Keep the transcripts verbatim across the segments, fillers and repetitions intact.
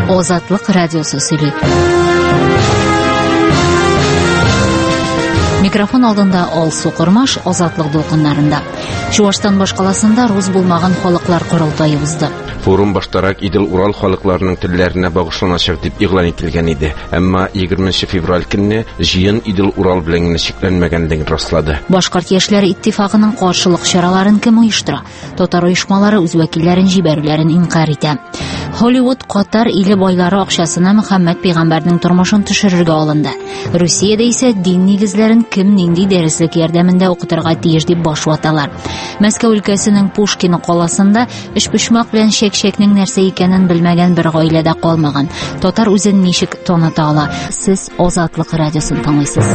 Озатлык радиосы сөйли. Микрофон алдында Алсу Кормаш, Озатлык дулкыннарында. Чувашстан башкаласында рус булмаган халыклар курултайы узды. Форум баштарак Идел Урал халыкларының телләренә багышланачак дип игълан ителгән иде. Әмма егерменче февраль көнне җыен Идел Урал белән генә чикләнмәгәнлеген раслады. Башкорт яшьләре иттифагының каршылык чараларын кем оештыра? Татар оешмалары үз вәкилләрен җибәрүләрен инкар итә. Hollywood Катар иле байлары акчасына Мөхәммәд пәйгамбәрнең тормышын төшерергә алынды. Русиядә исә дин нигезләрен кем нинди дәреслек ярдәмендә укытырга тиеш дип баш ваталар. Мәскәү өлкәсенең Пушкин каласында эшпошмак белән чәкчәкнең нәрсә икәнен белмәгән бер гаиләдә калмаган. Татар үзен ничек таныта ала? Сез Озатлык радиосын тыңлыйсыз.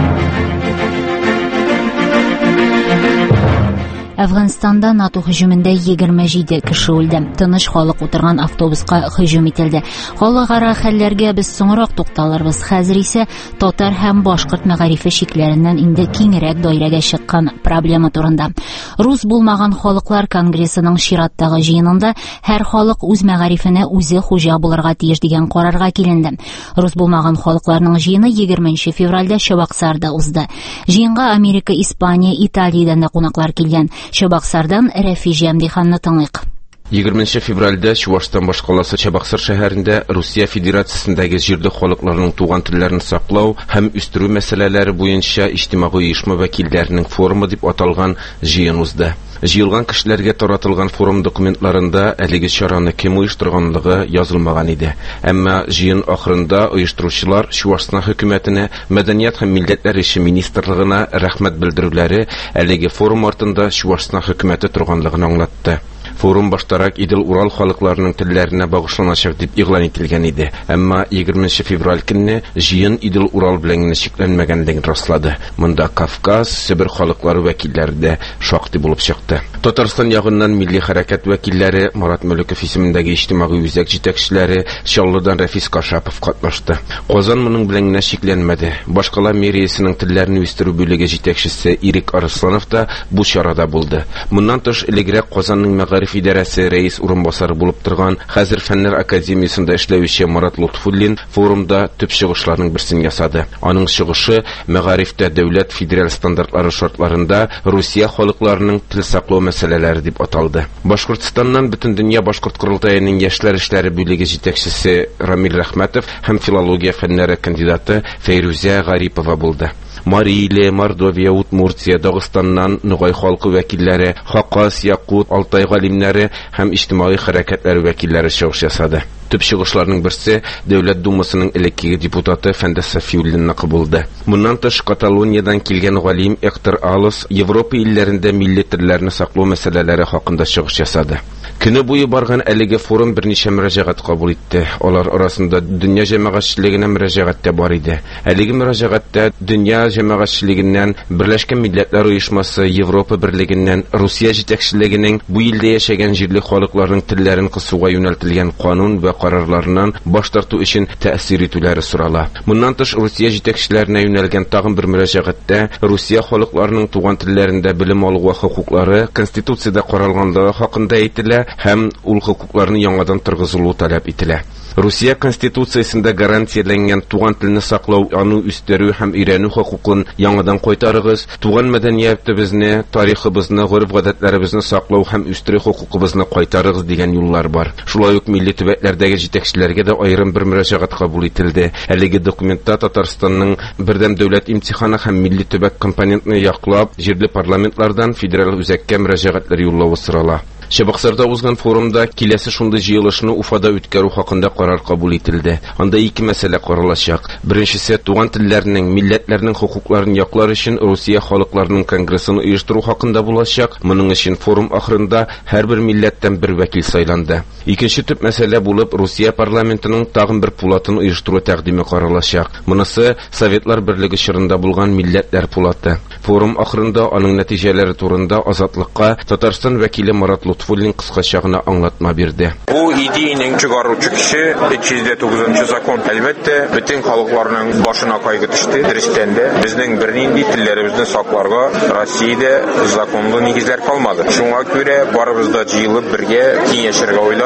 Әфганстанда НАТО һөҗүмендә егерме җиде кеше үлде. Тыныч халык утырган автобуска һөҗүм ителде. Халыкара хәлләргә без соңрак тукталырбыз. Хәзер исә татар һәм башкорт мәгарифе шикләреннән инде киңрәк даирәгә чыккан проблема турында. Рус булмаган халыклар конгрессының чираттагы җыенында һәр халык үз мәгарифенә үзе хуҗа булырга тиеш дигән карарга киленде. Рус булмаган халыкларның җыены егерменче февральдә Чабаксарда узды. Җыенга Америка, Испания, Италиядән дә кунаклар килгән. Чабаксардан Рәфи Җәмдиханны тыңлыйк. егерменче февральдә Чувашстан башкаласы Чабаксар шәһәрендә Русия Федерациясендәге җирле халыкларның туган телләрен саклау һәм үстерү мәсьәләләре буенча иҗтимагый оешма вәкилләренең форумы дип аталган җыен узды. Җыелган кешеләргә таратылган форум документларында әлеге чараны кем оештырганлыгы язылмаган иде. Әмма җыен ахырында оештыручылар Чувашстан хөкүмәтенә, Мәдәният һәм милләтләр эше министрлыгына рәхмәт белдерүләре әлеге форум артында Чувашстан хөкүмәте торганлыгын аңлатты. Форум баштарак Идел Урал халыкларының телләренә багышланачак дип игълан ителгән иде. Әмма егерменче февраль көнне җыен Идел Урал белән генә чикләнмәгәнлеген раслады. Монда Кавказ, Сибир халыклары вәкилләре дә шактый булып чыкты. Татарстан ягыннан милли хәрәкәт вәкилләре, Марат Мөлеков исемендәге иҗтимагый үзәк җитәкчеләре, Чаллыдан Рәфис Кашапов катнашты. Казан моның белән генә чикләнмәде. Башкала мэриясенең телләрне үстерү бүлеге җитәкчесе Ирек Арсланов та бу чарада булды. Моннан тыш элегрәк Казанның мәгариф идарәсе рәис урынбасары булып торган, хәзер Фәннәр академиясендә эшләүче Марат Лутфуллин форумда төп чыгышларның берсен ясады. Аның чыгышы мәгарифтә дәүләт федераль стандартлары шартларында Русия халыкларының тел саклау мәсьәләләре дип аталды. Башкортстаннан бөтен дөнья башкорт курултаеның яшьләр эшләре бүлеге җитәкчесе Рамил Рәхмәтов һәм филология фәннәре кандидаты Фәйрүзә Гарипова булды. Мариле, Мордовия, Удмуртия, Дагыстаннан Нугай халкы вәкилләре, Хакас, Якут, Алтай галимнәре һәм иҗтимагый хәрәкәтләр вәкилләре чыгыш ясады. Төп чыгышларның берсе Дәүләт Думасының элеккеге депутаты Фәндәс Сафиуллинны булды. Моннан тыш Каталониядән килгән галим Эктор Алос Европа илләрендә милли телләрне саклау мәсьәләләре хакында чыгыш ясады. Көне буе барган әлеге форум берничә мөрәҗәгать кабул итте. Алар арасында дөнья җәмәгатьчелегенә мөрәҗәгать тә бар иде. Әлеге мөрәҗәгатьтә дөнья җәмәгатьчелегеннән, Берләшкән Милләтләр оешмасы, Европа берлегеннән, Русия җитәкчелегенең бу илдә яшәгән җирле халыкларның телләрен кысуга юнәлтелгән канун вә карарларыннан баш тарту өчен тәэсир итүләре сорала. Моннан тыш Русия җитәкчеләренә юнәлгән тагын бер мөрәҗәгатьтә Русия халыкларының туган телләрендә белем алуга хокуклары Конституциядә каралганлыгы хакында әйтелә һәм ул хокукларны яңадан торгызылу таләп ителә. Русия Конституциясендә гарантияләнгән туган телне саклау, аны үстерү һәм өйрәнү хокукын яңадан кайтарыгыз, туган мәдәниятебезне, тарихыбызны, гореф-гадәтләребезне саклау һәм үстерү хокукыбызны кайтарыгыз дигән юллар бар. Шулай ук милли төбәкләрдәге җитәкчеләргә дә аерым бер мөрәҗәгать кабул ителде. Әлеге документта Татарстанның бердәм дәүләт имтиханы һәм милли төбәк компонентны яклап, җирле парламентлардан федераль үзәккә мөрәҗәгатьләр юллавы сорала. Чабаксарда узган форумда киләсе шундый җыелышны Уфада үткәрү хакында карар кабул ителде. Анда ике мәсьәлә каралачак. Беренчесе туган телләрнең, милләтләрнең хокукларын яклар өчен Русия халыкларының конгрессын оештыру хакында булачак. Моның өчен форум ахырында һәрбер милләттән бер вәкил сайланды. Икенче төп мәсьәлә булып Русия парламентының тагын бер пулатын оештыру тәкъдиме каралачак. Монысы Советлар Берлеге чорында булган милләтләр пулаты. Форум ахырында аның нәтиҗәләре турында Азатлыкка Татарстан вәкиле Марат Лутфуллин кыскача гына аңлатма бирде. Бу идеяның чыгаручы кеше өч йөз тугызынчы закон әлбәттә бөтен халыкларның башына кайгы төште. Дөрестән дә безнең бернинди телләребезне сакларга Россиядә законлы нигезләр калмады. Шуңа күрә барыбыз да җыелып бергә киңәшергә уйладык.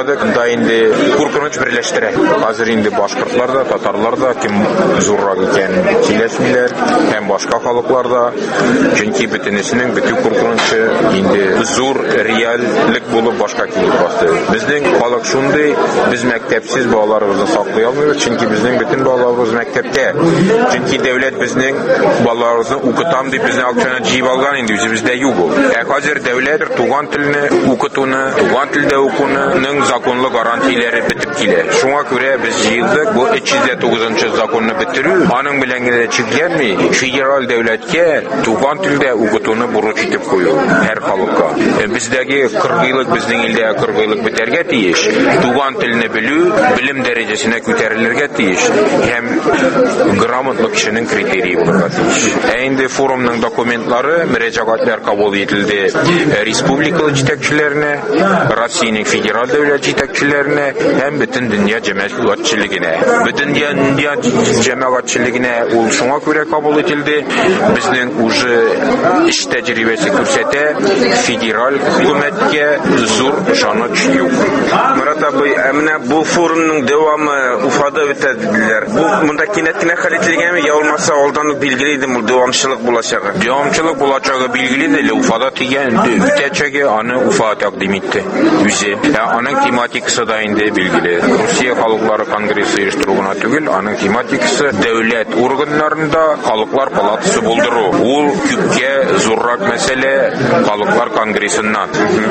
ойладык, да инде куркыныч берләштерә. Хәзер инде башкортлар да, татарлар да кем зуррак икәнен сөйләшмиләр, һәм башка халыклар да. Чөнки бөтенесенең бөтен куркынычы инде зур реальлек булып башка килеп басты. Безнең халык шундый, без мәктәпсез балаларыбызны саклый алмыйбыз, чөнки безнең бөтен балаларыбыз мәктәптә. Чөнки дәүләт безнең балаларыбызны укытам дип безне акчаны җыеп алган инде, үзебездә юк ул. Ә хәзер дәүләт туган телне укытуны, туган телдә укуның законлы гарантияләре бетеп килә. Шуңа күрә без җыелдык, бу өч йөз дә тугызынчы законны битерү, аның белән генә чикләнми, федераль дәүләткә туган телдә укытуны бурыч итеп кую һәр халыкка. Бездәге кырк еллык безнең илдә кырк еллык бетәргә тиеш. Туган телне белү белем дәрәҗәсенә күтәрелергә тиеш. Һәм грамотлы кешенең критерии булырга тиеш. Ә инде форумның документлары, мөрәҗәгатьләр кабул ителде республика җитәкчеләренә, Россиянең федераль дәүләт җитәкчеләренә һәм бөтен дөнья җәмәгатьчелегенә. Бөтен дөнья җәмәгатьчелегенә ул шуңа күрә кабул ителде. Безнең уже эш тәҗрибәсе күрсәтә, федераль хөкүмәткә зур ышаныч юк. Мурат абый, менә бу форумның дәвамы Уфада үтәделәр. Бу монда кинәт кенә хәл ителгәнме, я булмаса алдан ук билгеле иде, бу дәвамчылык булачагы. Дәвамчылык булачагы билгеле иде. Уфада тигән үтәчәге аны Уфа тәкъдим итте. Үзе, аның тематикасы да инде билгеле. Россия халыклары конгрессы оештыру гына түгел, аның тематикасы дәүләт органнарында халыклар палатасы булдыру. Ул күпкә зуррак мәсьәлә халыклар конгрессыннан.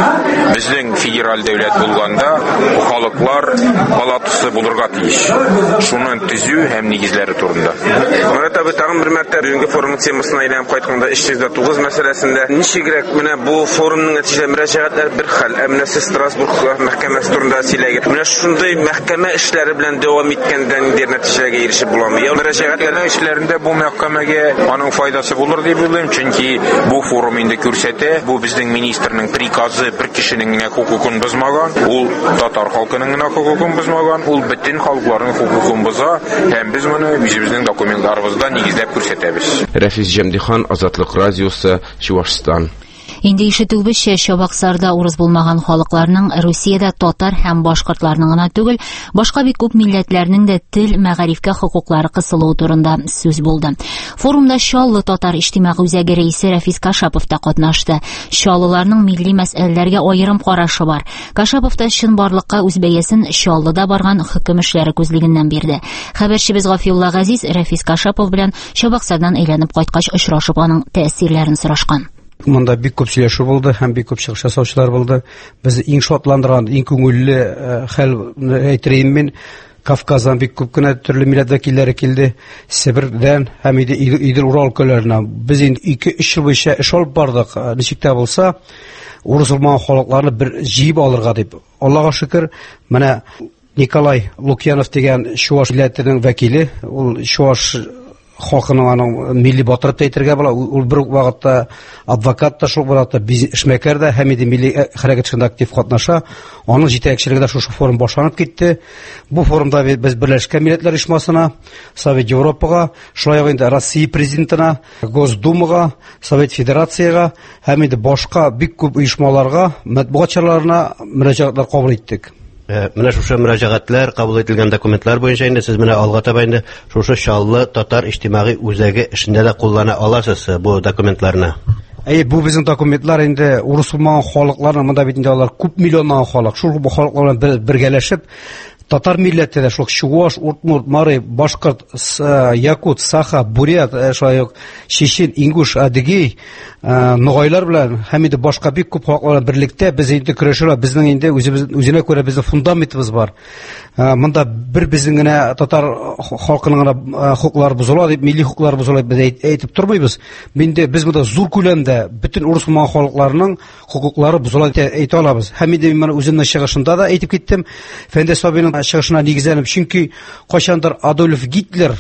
Безнең федераль дәүләт булганда халыклар палатасы булырга тиеш. Шуны төзү һәм нигезләре турында. Мурат абый, тагын бер мәртәбә бүгенге форум темасына әйләнеп кайтканда өч йөз дә тугыз мәсьәләсендә ничегрәк менә бу форумның нәтиҗәләре мөрәҗәгатьләр бер хәл, ә менә сез Страсбург мәхкәмәсе турында сөйләгән. Менә шундый мәхкәмә эшләре белән дәвам иткәндән инде нәтиҗәгә ирешеп буламы? Я мөрәҗәгатьләр эшләрендә бу мәхкәмәгә аның файдасы булыр дип уйлыйм, чөнки бу форум инде күрсәтә, бу безнең министрның приказы бер кешенең генә хукукын бозмаган, ул татар халкының генә хукукын бозмаган, ул бөтен халыкларның хукукын боза, һәм без моны үзебезнең документларыбызда нигезләп күрсәтәбез. Рәфис Җәмдихан, Азатлык радиосы, Чувашстан. Инде ишетүебезчә, Чабаксарда урыс булмаган халыкларның, Русиядә татар һәм башкортларның гына түгел, башка бик күп милләтләрнең дә тел, мәгарифкә хокуклары кысылуы турында сүз булды. Форумда Чаллы татар иҗтимагый үзәге рәисе Рәфис Кашапов та катнашты. Чаллыларның милли мәсьәләләргә аерым карашы бар. Кашапов та чынбарлыкка үз бәясен Чаллыда барган хөкем эшләре күзлегеннән бирде. Хәбәрчебез Гафиулла Газиз Рәфис Кашапов белән Чабаксардан әйләнеп кайткач очрашып, аның тәэсирләрен сорашкан. Монда бик күп сөйләшү булды һәм бик күп чыгыш ясаучылар булды. Безне иң шатландырган, иң күңелле хәл әйтерим мин, Кавказдан бик күп кенә төрле милләт вәкилләре килде, Себердән һәм Идел Урал өлкәләреннән. Без инде ике-өч ел буенча эш алып бардык. Ничек тә булса, урыс булмаган халыкларны бер җыеп алырга дип. Аллага шөкер, менә Николай Лукьянов дигән Чуваш милләтенең вәкиле, ул Чуваш халкының аның милли батыр дип әйтергә була. Ул бер вакытта адвокат та, шул вакытта эшмәкәр дә һәм милли хәрәкәт эшендә актив катнаша. Аның җитәкчелегендә шушы форум башланып китте. Бу форумда без Берләшкән Милләтләр оешмасына, Совет Европага, шулай ук инде Россия президентына, Госдумага, Совет Федерацияга һәм инде башка бик күп оешмаларга, матбугатчыларына мөрәҗәгатьләр кабул иттек. Менә шушы мөрәҗәгатьләр, кабул ителгән документлар буенча инде сез менә алга таба инде шушы Чаллы татар иҗтимагый үзәге эшендә дә куллана аласыз бу документларны. Әйе, бу безнең документлар инде урыс булмаган халыкларның, монда бит инде алар күп миллионлы халык. Шул бу халыклар белән бергәләшеп, татар милләте дә, шул Чуваш, Удмурт, Марий, Башкорт, Якут, Саха, Бурят, шулай ук Чечен, Ингуш, Адыгей, Ногайлар белән һәм инде башка бик күп халыклар берлектә без инде көрәшәбез. Безнең инде үзенә күрә безнең фундаментыбыз бар. Монда бер безнең генә татар халкының гына хукуклары бозыла дип, милли хукуклары бозыла дип әйтеп тормыйбыз. Инде без монда зур күләмдә бөтен урыс булмаган халыкларның хукуклары бозыла дип әйтә алабыз. Һәм инде мин үземнең чыгышымда да әйтеп киттем. Фәндәс Сабиның чыгышына нигезләнеп, чөнки кайчандыр Адольф Гитлер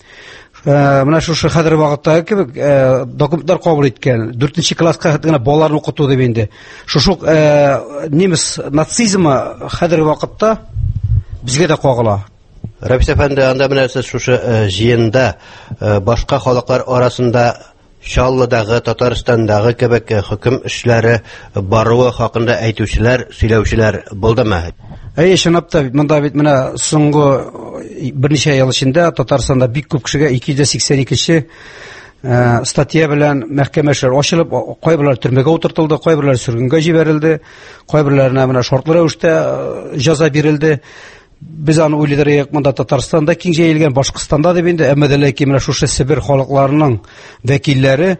менә шушы хәзер вакытта кебек документлар кабул иткән. дүртенче класска гына балаларны укыту дип инде. Шушы немец нацизмы хәзер вакытта безгә дә кагыла. Рәфис әфәнде, анда менә сез шушы җыенда башка халыклар арасында Шаллыдагы, Татарстандагы кебек хөкем эшләре баруы хакында әйтүчеләр, сөйләүчеләр булдымы? Әйе, чынлап та монда бит менә соңгы берничә ел эчендә Татарстанда бик күп кешегә ике йөз сиксән икенче статья белән мәхкәмә эшләре ачылып, кайберләр төрмәгә утыртылды, кайберләр сөргенгә җибәрелде, кайберләренә менә шартлы рәвештә җәза бирелде. Без аны уйлыйдык, монда Татарстанда киң җәелгән, Башкортстанда да инде, әмма дә ләкин менә шушы Себер халыкларының вәкилләре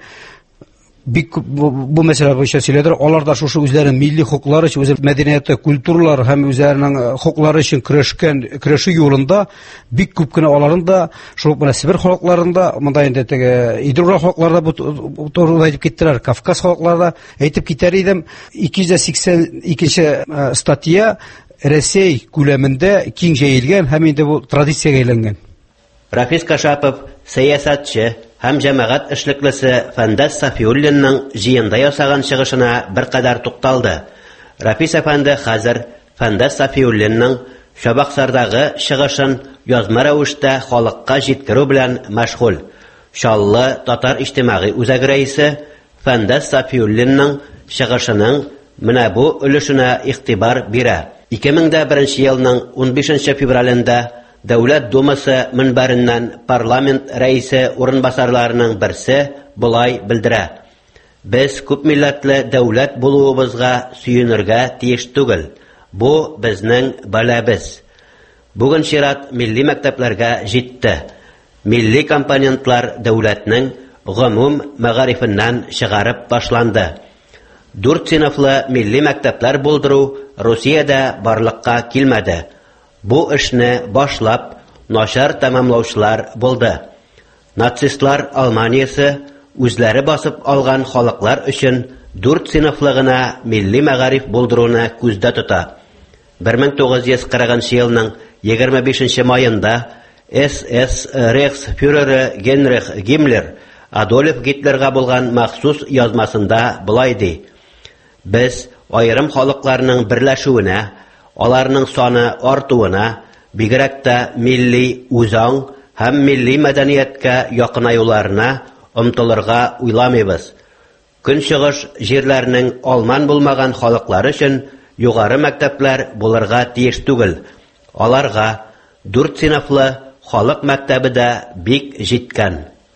бик бу мәсьәлә буенча сөйләдер. Алар да шушы үзләренең милли хукуклары өчен, үз мәдәнияте, культуралары һәм үзләренең хукуклары өчен көрәшкән, көрәшү юлында бик күп кенә аларның да шул менә Себер халыкларында, монда инде теге Идрура халыкларда бу турыда әйтеп киттеләр, Кавказ халыкларда әйтеп китәр идем. ике йөз сиксән икенче статья Россия күләмендә киң җәелгән һәм инде бу традициягә әйләнгән. Рафис Кашапов, сәясәтче һәм җәмәгать эшлеклесе Фәндәс Сафиуллинның җыенда ясаган чыгышына беркадәр тукталды. Рафис әфәнде хәзер Фәндәс Сафиуллинның Шабаксардагы чыгышын язма рәвештә халыкка җиткерү белән мәшгуль. Шаллы татар иҗтимагый үзәге рәисе Фәндәс Сафиуллинның чыгышының менә бу өлешенә игътибар бирә. ике мең беренче елның ун бишенче февралендә Дәүләт Думасы минбәреннән парламент рәисе урынбасарларының берсе булай белдерә: Без күп милләтле дәүләт булуыбызга сөенергә тиеш түгел. Бу безнең балабыз. Бүген чират милли мәктәпләргә җитте. Милли компонентлар дәүләтнең гомум мәгарифеннән чыгарып башланды. Дүрт сыйныфлы милли мәктәпләр булдыру Русиядә барлыкка килмәде. Бу эшне башлап начар тәмамлаучылар булды. Нацистлар Алманиясе үзләре басып алган халыклар өчен дүрт сыйныфлы гына милли мәгариф булдыруны күздә тота. бер мең тугыз йөз кырыгынчы елның егерме бишенче маенда эс эс рейхсфюреры Генрих Гиммлер Адольф Гитлерга булган махсус язмасында булай ди: Без айрым халыкларның берләшүенә, аларның саны артуына, бигрәк тә милли үзаң һәм милли мәдәнияткә якынаюларына омтылырга уйламыйбыз. Көнчыгыш җирләренең алман булмаган халыклары өчен югары мәктәпләр булырга тиеш түгел. Аларга дүрт сыйныфлы халык мәктәбе дә бик җиткән.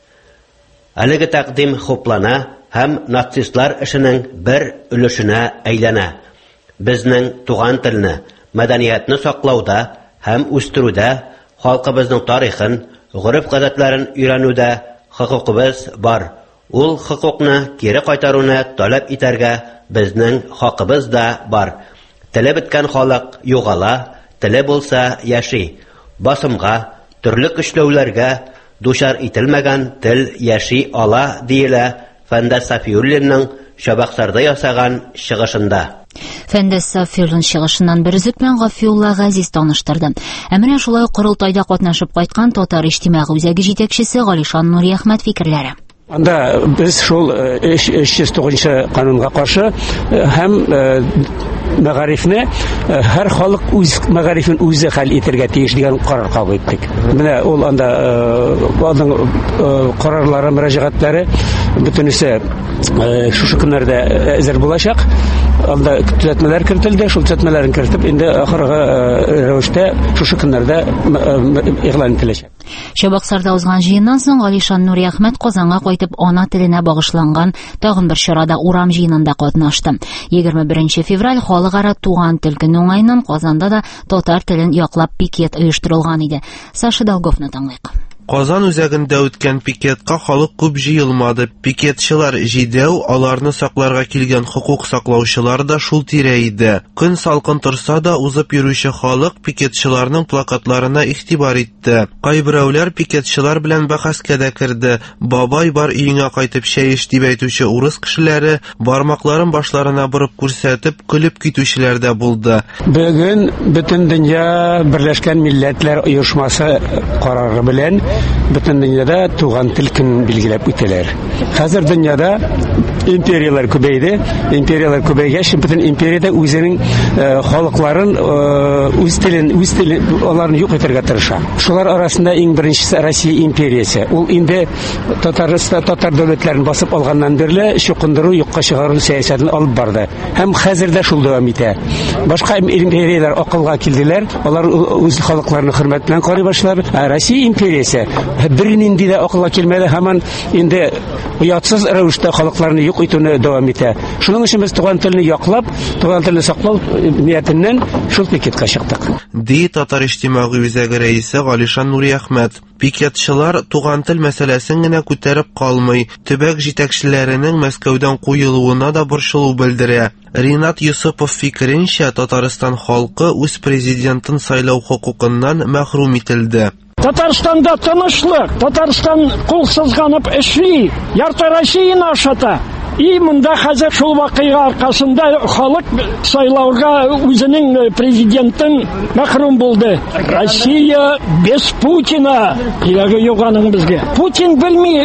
Әлеге тәкъдим хуплана һәм нацистлар эшенең бер өлешенә әйләнә. Безнең туган телне, мәдәниятны саклауда һәм үстерүдә, халкыбызның тарихын, гореф-гадәтләрен өйрәнүдә хокукыбыз бар. Ул хокукны кире кайтаруны таләп итәргә безнең хакыбыз да бар. Теле беткән халык югала, теле булса яши. Басымга, төрле көчләүләргә дучар ителмәгән тел яши ала диелә Фәндәс Сафиуллинның Шабаксарда ясаган чыгышында. Фәндәс Сафиуллин чыгышыннан бер үзек белән Гафиулла Газиз таныштырды. Ә менә шулай корылтайда катнашып кайткан татар иҗтимагый үзәге җитәкчесе Галишан Нуриәхмәт фикерләре. Анда без шул өч йөз тугызынчы канунга каршы һәм мәгарифне һәр халык үз мәгарифен үзе хәл итәргә тиеш дигән карар кабул иттек. Менә ул анда аның карарлары, мөрәҗәгатьләре бөтенесе шушы көннәрдә әзер булачак. Анда төзәтмәләр кертелде, шул төзәтмәләрен кертеп, инде ахыргы рәвештә шушы көннәрдә игълан ителәчәк. Шабаксарда узган җыеннан соң Галишан Нуриәхмәт Казанга кайтып ана теленә багышланган тагын бер чарада урам җыенында катнашты. егерме беренче февраль халыкара туган тел көне уңайыннан Казанда да татар телен яклап пикет оештырылган иде. Саша Долговны тыңлыйк. Казан үзәгендә үткән пикетка халык күп җыелмады. Пикетчылар җидәү, аларны сакларга килгән хукук саклаучылар да шул тирә иде. Көн салкын торса да, узып йөрүче халык пикетчыларның плакатларына игътибар итте. Кайберәүләр пикетчылар белән бәхәскә дә керде. Бабай бар өеңә кайтып чәй эч дип әйтүче урыс кешеләре бармакларын башларына борып күрсәтеп көлеп китүчеләр дә булды. Бүген бөтен дөнья Берләшкән Милләтләр оешмасы карары белән бөтен дөньяда туган тел көн билгеләп үтәләр. Хәзер дөньяда империялар күбәйде. Империялар күбәйгәч, бөтен империядә үзенең халыкларын, үз телен, үз телен аларны юк итәргә тырыша. Шулар арасында иң беренчесе Россия империясе. Ул инде Татарстан татар дәүләтләрен басып алганнан бирле чукындыру, юкка чыгару сәясәтен алып барды. Һәм хәзер дә шул дәвам итә. Башка империялар акылга килделәр. Алар үз халыкларын хөрмәт белән карый башлады. Россия империясе бернинди дә акылга килмәде, һәм инде уятсыз рәвештә халыкларны юк итүне дәвам итә. Шуның өчен без туган телне яклап, туган телне саклау ниятеннән шул пикетка чыктык. Ди Татар иҗтимагый үзәге рәисе Галишан Нуриәхмәт. Пикетчылар туган тел мәсьәләсен генә күтәреп калмый, төбәк җитәкчеләренең Мәскәүдән куелуына да борчылу белдерә. Ринат Юсупов фикеренчә, Татарстан халкы үз президентын сайлау хокукыннан мәхрүм ителде. Татарстанда тынычлык, Татарстан кулсызганып эшли, ярты Россияны ашата. И монда хәзер шул вакыйга аркасында халык сайлауга үзенең президентын мәхрүм булды. Россия без Путина. Ягы юганың безгә. Путин белми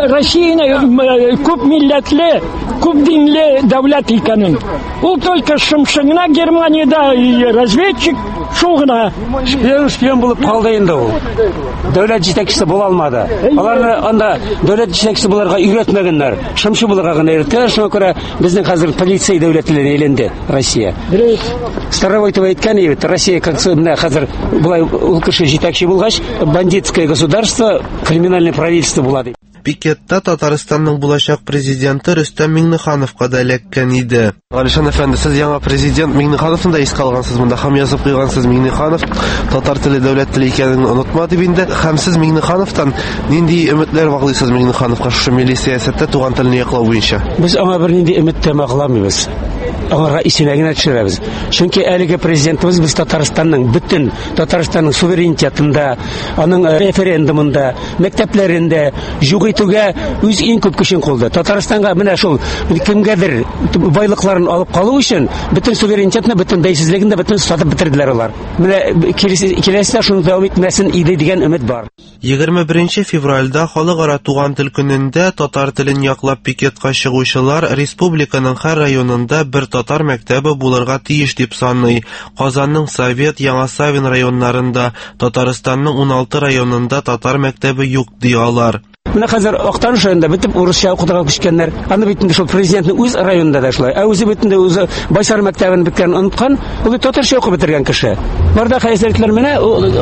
Россияны күп милләтле, күп динле дәүләт икәнен. Ул только шымшыңна Германиядә разведчик шул гына шпион булып калды инде ул. Дәүләт җитәкчесе була алмады. Аларны анда дәүләт җитәкчесе буларга өйрәтмәгәннәр. Шымшы булырга гына өйрәттеләр. Шуңа күрә безнең хәзер полиция дәүләтенә әйләнде Россия. Старовой әйткән иде, Россия менә хәзер булай ул кеше җитәкче булгач, бандитское государство, криминальное правительство була ди. Пикетта Татарстанның булачак президенты Рөстәм Миңнехановка да эләккән иде. Галишан әфәнде, сез яңа президент Миңнехановны да искә алгансыз, монда һәм язып куйгансыз. Миңнеханов татар теле дәүләт теле икәнен онытма дип инде. Һәм сез Миңнехановтан нинди өметләр баглыйсыз Миңнехановка шушы милли сәясәттә туган телне яклау буенча? Без аңа бер нинди өмет тә багламыйбыз. Аңа исенә генә төшерәбез. Чөнки әлеге президентыбыз без Татарстанның бөтен Татарстанның суверенитетында, аның референдумында, мәктәпләрендә юк итүгә үз иң күп көчен кулды. Татарстанга менә шул кемгәдер байлыкларын алып калу өчен бөтен суверенитетны, бөтен бәйсезлеген дә бөтен сатып бетерделәр алар. Менә киләсә шуны дәвам итмәсен иде дигән өмет бар. егерме беренче февральдә халыкара туган тел көнендә татар телен яклап пикетка чыгучылар республиканың һәр районында бер татар мәктәбе булырга тиеш дип саный. Казанның Совет, Яңа Савин районнарында, Татарстанның уналты районында татар мәктәбе юк ди алар. Менә хәзер Актаныш районында битеп урысча укытырга күчкәннәр. Аны битендә шул президентның үз районында да шулай. Ә үзе битендә үзе Байсар мәктәбен биткән оныткан, ул татарча укып бетергән кеше. Барда хәзерлекләр менә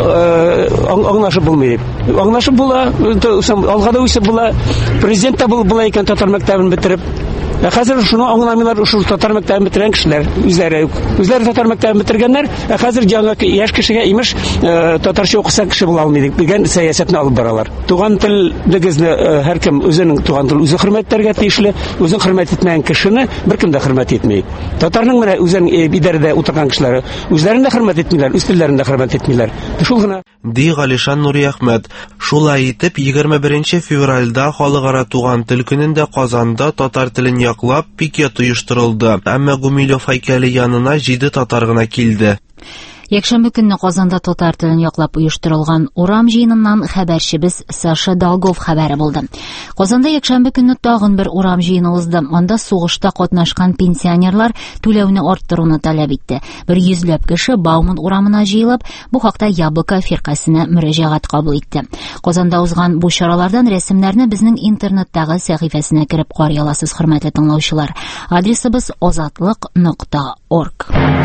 аңлашып булмый дип. Аңлашып була, алгада үсеп була. Президент та бул була икән татар мәктәбен битереп. Ә хәзер шуны аңламыйлар, шул татар мәктәбен битергән кешеләр, үзләре үзләре татар мәктәбен битергәннәр, ә хәзер яңа яшь кешегә имеш татарча укыса кеше була алмый дигән сәясәтне алып баралар. Туган телегезне һәркем үзенең туган тел үзе хөрмәтләргә тиешле, үзен хөрмәт итмәгән кешене беркем дә хөрмәт итмәй. Татарның менә үзенең идарәдә утырган кешеләре үзләрен дә хөрмәт итмиләр, үз телләрен дә хөрмәт итмиләр. Шул гына. Ди Галишан Нуриәхмәт. Шулай итеп, егерме беренче февральдә халыкара туган тел көнендә Казанда татар телен яклап пикет оештырылды. Әмма Гумилев һәйкәле янына җиде татар гына килде. Якшәмбе көнне Казанда татар телен яклап оештырылган урам җыеныннан хәбәрчебез Саша Долгов хәбәре булды. Казанда якшәмбе көнне тагын бер урам җыены узды. Анда сугышта катнашкан пенсионерлар түләүне арттыруны таләп итте. Бер йөзләп кеше Бауман урамына җыелып, бу хакта Яблоко фиркасына мөрәҗәгать кабул итте. Казанда узган бу чаралардан рәсемнәрне безнең интернеттагы сәхифәсенә кереп карый аласыз, хөрмәтле тыңлаучылар. Адресыбыз озатлык нокта орг.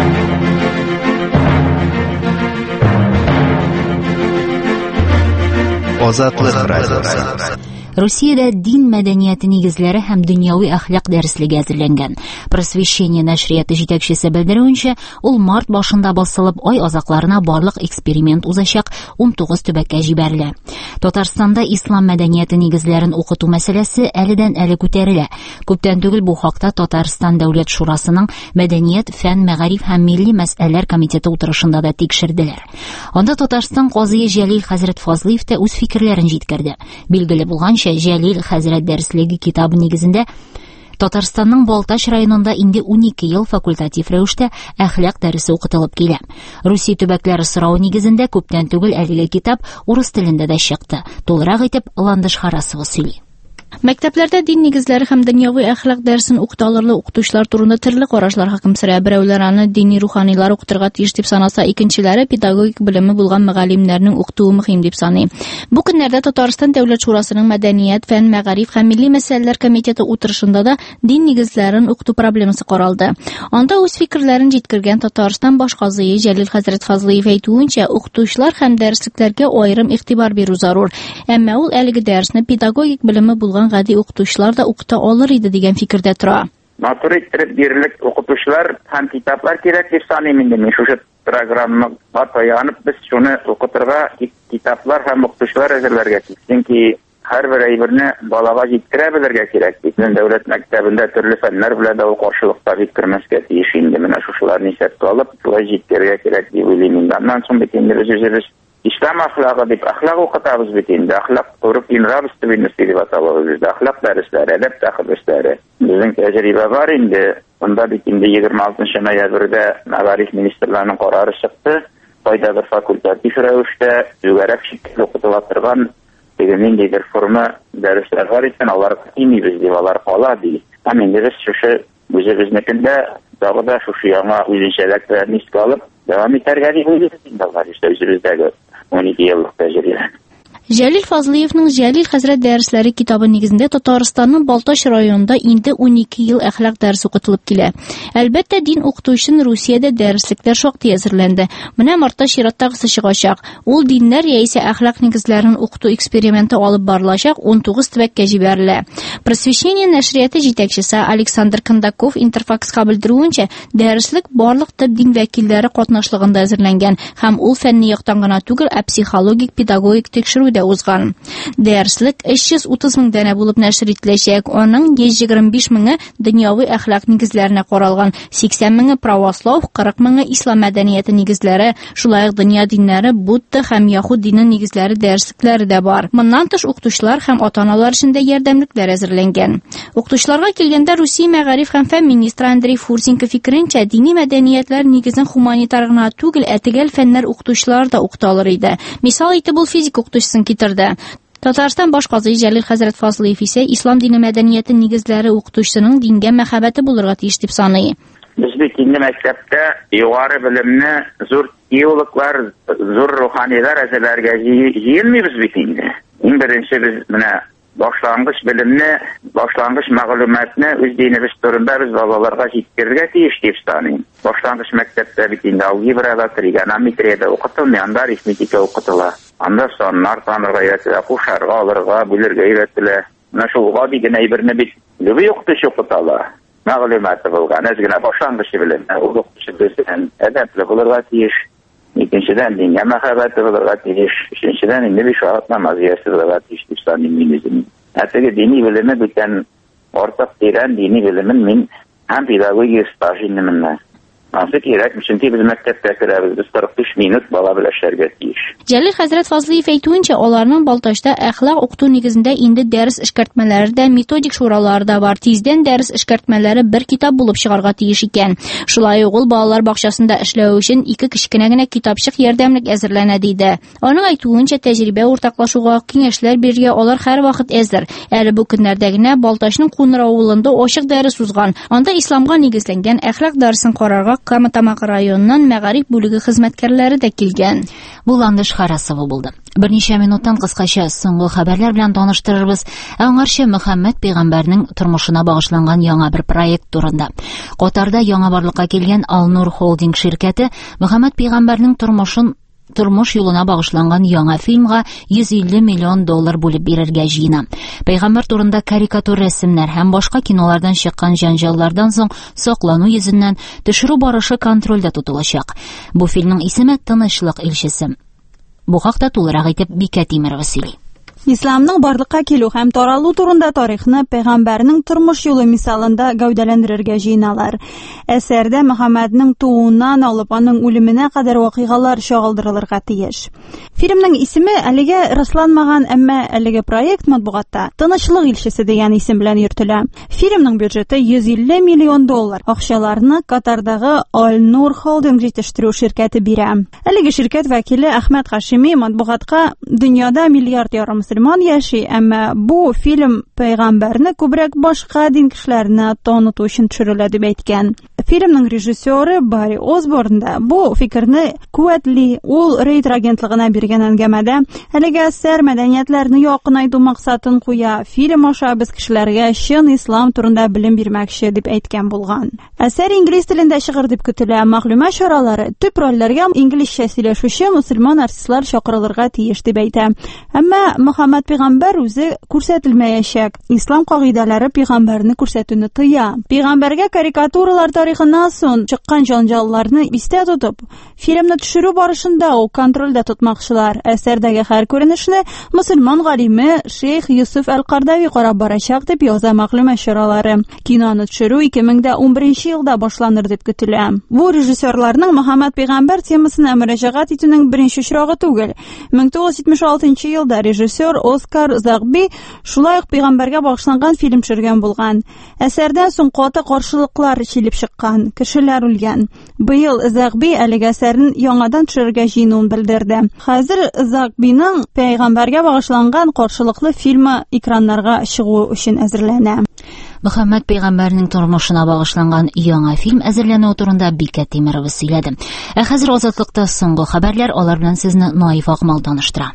Азатлык радиосы. Россиядә дин мәдәнияте нигезләре һәм дөньяви әхлак дәреслеге әзерләнгән. Просвещение нәшрияты җитәкчесе белдерүенчә, ул март башында басылып, ай азакларына барлык эксперимент узачак ун тугыз төбәккә җибәрелә. Татарстанда ислам мәдәнияте нигезләрен укыту мәсьәләсе әледән-әле күтәрелә. Күптән түгел бу хакта Татарстан Дәүләт Шурасының Мәдәният, фән, мәгариф һәм милли мәсьәләләр комитеты утырышында да тикшерделәр. Анда Татарстан казые Җәлил хәзрәт Фазлыев та үз фикерләрен җиткерде. Билгеле булганча, Җәлил хәзрәт дәреслеге китабы нигезендә Татарстанның Балтач районында инде унике ел факультатив рәвештә әхлак дәресе укытылып килә. Русия төбәкләре сорау нигезендә күптән түгел әлеге китап урыс телендә дә чыкты. Тулырак итеп Ландыш Харасова сөйли. Мәктәпләрдә дин нигезләре һәм дөньяви әхлак дәресен укыта алырлы укытучылар турында төрле карашлар хөкем сөрә. Берәүләр аны дини руханилар укытырга тиеш дип санаса, икенчеләре педагогик белеме булган мөгаллимнәрнең укытуы мөһим дип саный. Бу көннәрдә Татарстан Дәүләт шурасының мәдәният, фән, мәгариф һәм милли мәсьәләләр комитеты утырышында да дин нигезләрен укыту проблемасы каралды. Анда үз фикерләрен җиткергән Татарстан баш казые Җәлил хәзрәт Фазлыев әйтүенчә, укытучылар һәм дәреслекләргә аерым игътибар бирү зарур. Әмма ул әлеге дәресне педагогик белеме булган гади укытучылар да укыта алыр иде дигән фикердә тора. Матур иттереп бирелек укытучылар һәм китаплар кирәк дип саныйм инде. Мин шушы программага таянып, без шуны укытырга китаплар һәм укытучылар әзерләргә кирәк. Чөнки һәрбер әйберне балага җиткерә белергә кирәк. Безнең дәүләт мәктәбендә төрле фәннәр белән дә каршылыкта җиткермәскә тиеш инде. Менә шушыларны исәпкә алып, шулай җиткерергә кирәк дип уйлыйм. Аннан соң бит инде үзебез İslam ahlakı deyip ahlak okutabız bitinde. Ahlak kurup inrabız tübünüz deyip atalabız bizde. Ahlak dersleri, edep dersleri. Bizim tecrübe var indi. Bunda bitinde yigirma altıncı noyabrda Magarif Ministerlerinin kararı çıktı. Fayda bir fakultatif rəvişdə yügərək şekilde okutulatırgan degemin deyir forma dersler var isen onlar kimiyiz deyip, onlar kala deyip. Hem indi biz şuşu özümüzünkinde dağı da şuşu yana üzünçeleklerini iske alıp devam itergə deyip uyuyoruz. İşte üzümüzdəki on iki yıllık tecrübe. Җәлил Фазлыевның Җәлил хәзрәт дәресләре китабы нигезендә Татарстанның Балташ районында инде он ике ел әхлак дәресе укытылып килә. Әлбәттә, дин укыту өчен Русиядә дәреслектәр шактый әзерләнде. Менә мартта чираттагысы чыгачак. Ул диннәр яисә әхлак нигезләрен укыту эксперименты алып барылачак, он тугыз төбәккә җибәрелә. Просвещение нәшрияты җитәкчесе Александр Кондаков Интерфакска белдерүенчә, дәреслек барлык төп дин вәкилләре катнашлыгында әзерләнгән һәм ул фәнни яктан гына түгел, ә психологик, педагогик тикшерү дә узган. Дәреслек өч йөз утыз мең дәнә булып нәшр ителәчәк. Аның йөз егерме биш меңе дөньяви әхлак нигезләренә каралган, сиксән меңе православ, кырык меңе ислам мәдәнияте нигезләре, шулай ук дөнья диннәре, будда һәм яһуд дине нигезләре дәреслекләре дә бар. Моннан тыш укытучылар һәм ата-аналар өчен дә ярдәмлекләр әзерләнгән. Укытучыларга килгәндә Русия мәгариф һәм фән министры Андрей Фурсенко фикеренчә, дини мәдәниятләр нигезен гуманитар гына түгел, ә төгәл фәннәр укытучылары да укыта алыр иде. Мисал итеп, ул физик укытучысын китерде. Татарстан баш казые Җәлил хәзрәт Фазлыев исә ислам дине мәдәнияте нигезләре укытучысының дингә мәхәббәте булырга тиеш дип саный. Без бит инде мәктәптә югары белемне зур теологлар, зур руханилар әзерләргә җыенмыйбыз бит инде. Иң беренче без менә башлангыч белемне, башлангыч мәгълүматны үз динебез турында без балаларга җиткерергә тиеш дип саныйм. Башлангыч мәктәптә бит инде алгебрада, тригонометриядә укытылмый, анда арифметика укытыла. Анда саннар танырга өйрәтелә, кушарга, алырга, бүләргә өйрәтелә. Менә шул гади генә әйберне бит любой укытучы укытала. Мәгълүматы булган, әз генә башлангыч белем, ул укытучы бездән әдәпле булырга тиеш. Икенчедән дингә мәхәббәте булырга тиеш. Өченчедән инде биш вакыт намаз ясарга тиеш дип саныйм мин үзем. Әтеге дини белеме бүтән артык тирән дини белемен мин һәм педагогик стажиннымын. Ансы кирәк, чөнки без мәктәптә керәбез, без кырык биш минут бала белән эшләргә тиеш. Җәлил хәзрәт Фазлыев әйтүенчә, аларның Балташта әхлак укыту нигезендә инде дәрес эшкәртмәләре дә, методик шуралары да бар. Тиздән дәрес эшкәртмәләре бер китап булып чыгарга тиеш икән. Шулай ук ул балалар бакчасында эшләү өчен ике кечкенә генә китапчык ярдәмлек әзерләнә диде. Аның әйтүенчә, тәҗрибә уртаклашуга, киңәшләр бирергә алар һәр вакыт әзер. Әле бу көннәрдә генә Балташның Куныр авылында ачык дәрес узган. Анда исламга нигезләнгән әхлак дәресен карарга Каматамак районыннан мәгариф бүлеге хезмәткәрләре дә килгән. Буландыш Харасова булды. Берничә минуттан кыскача соңгы хәбәрләр белән таныштырырбыз. Аңарчы Мөхәммәд пәйгамбәрнең тормышына багышланган яңа бер проект турында. Катарда яңа барлыкка килгән Ал-Нур холдинг ширкәте Мөхәммәд пәйгамбәрнең тормышын Тормыш юлына багышланган яңа фильмга йөз илле миллион доллар бүлеп бирергә җыена. Пәйгамбер турында карикатур рәсемнәр һәм башка кинолардан чыккан җанҗаллардан соң саклану йөзеннән төшерү барышы контрольдә тотылачак. Бу фильмның исеме Тынычлык илчесе. Бу хакта тулырак әйтеп Бикә Тимерова сөйли. Исламның барлыкка килү һәм таралу турында тарихны пәйгамбәрнең тормыш юлы мисалында гәүдәләндерергә җыеналар. Әсәрдә Мөхәммәднең тууыннан алып аның үлеменә кадәр вакыйгалар чагылдырылырга тиеш. Фильмның исеме әлегә расланмаган, әмма әлеге проект матбугатта Тынычлык илчесе дигән исем белән йөртелә. Фильмның бюджеты йөз илле миллион доллар. Акчаларны Катардагы Аль-Нур Холдинг җитештерү ширкәте бирә. Әлеге ширкәт вәкиле Әхмәт Хашими матбугатка дөньяда миллиард ярым мөселман яши, әмма бу фильм пәйгамбәрне күбрәк башка дин кешеләренә таныту өчен төшерелә дип әйткән. Фильмның режиссеры Барри Осборн да бу фикерне куәтли. Ул Рейтер агентлыгына биргән әңгәмәдә әлеге әсәр мәдәниятләрне якынайту максатын куя. Фильм аша без кешеләргә чын ислам турында белем бирмәкче дип әйткән булган. Әсәр инглиз телендә чыгыр дип көтелә. Мәгълүмат чаралары төп рольләргә инглизчә сөйләшүче мөселман артистлар чакырылырга тиеш дип әйтә. Әмма Мөхәммәд пәйгамбәр үзе күрсәтелмәячәк. Ислам кагыйдәләре пәйгамбәрне күрсәтүне тыя. Пәйгамбәргә карикатуралар тарихыннан соң чыккан җанҗалларны истә тотып, фильмны төшерү барышында ул контрольдә тотмакчылар. Әсәрдәге һәр күренешне мөселман галиме Шейх Юсуф Әл-Кардави карап барачак дип яза мәгълүмат чаралары. Киноны төшерү ике мең унберенче елда башланыр дип көтелә. Бу режиссерларның Мөхәммәд пәйгамбәр темасына мөрәҗәгать итүнең беренче очрагы түгел. мең тугыз йөз җитмеш алтынчы елда режиссер Оскар Загби шулай ук пәйгамбәргә багышланган фильм төшергән булган. Әсәрдән соң каты каршылыклар килеп чыккан, кешеләр үлгән. Быел Загби әлеге әсәрен яңадан төшерергә җыенуын белдерде. Хәзер Загбиның пәйгамбәргә багышланган каршылыклы фильмы экраннарга чыгу өчен әзерләнә. Мөхәммәд пәйгамбәрнең тормышына багышланган яңа фильм әзерләнү турында Бикә Тимерова сөйләде. Ә хәзер Азатлыкта соңгы хәбәрләр, алар белән сезне Наиф Акмал таныштыра.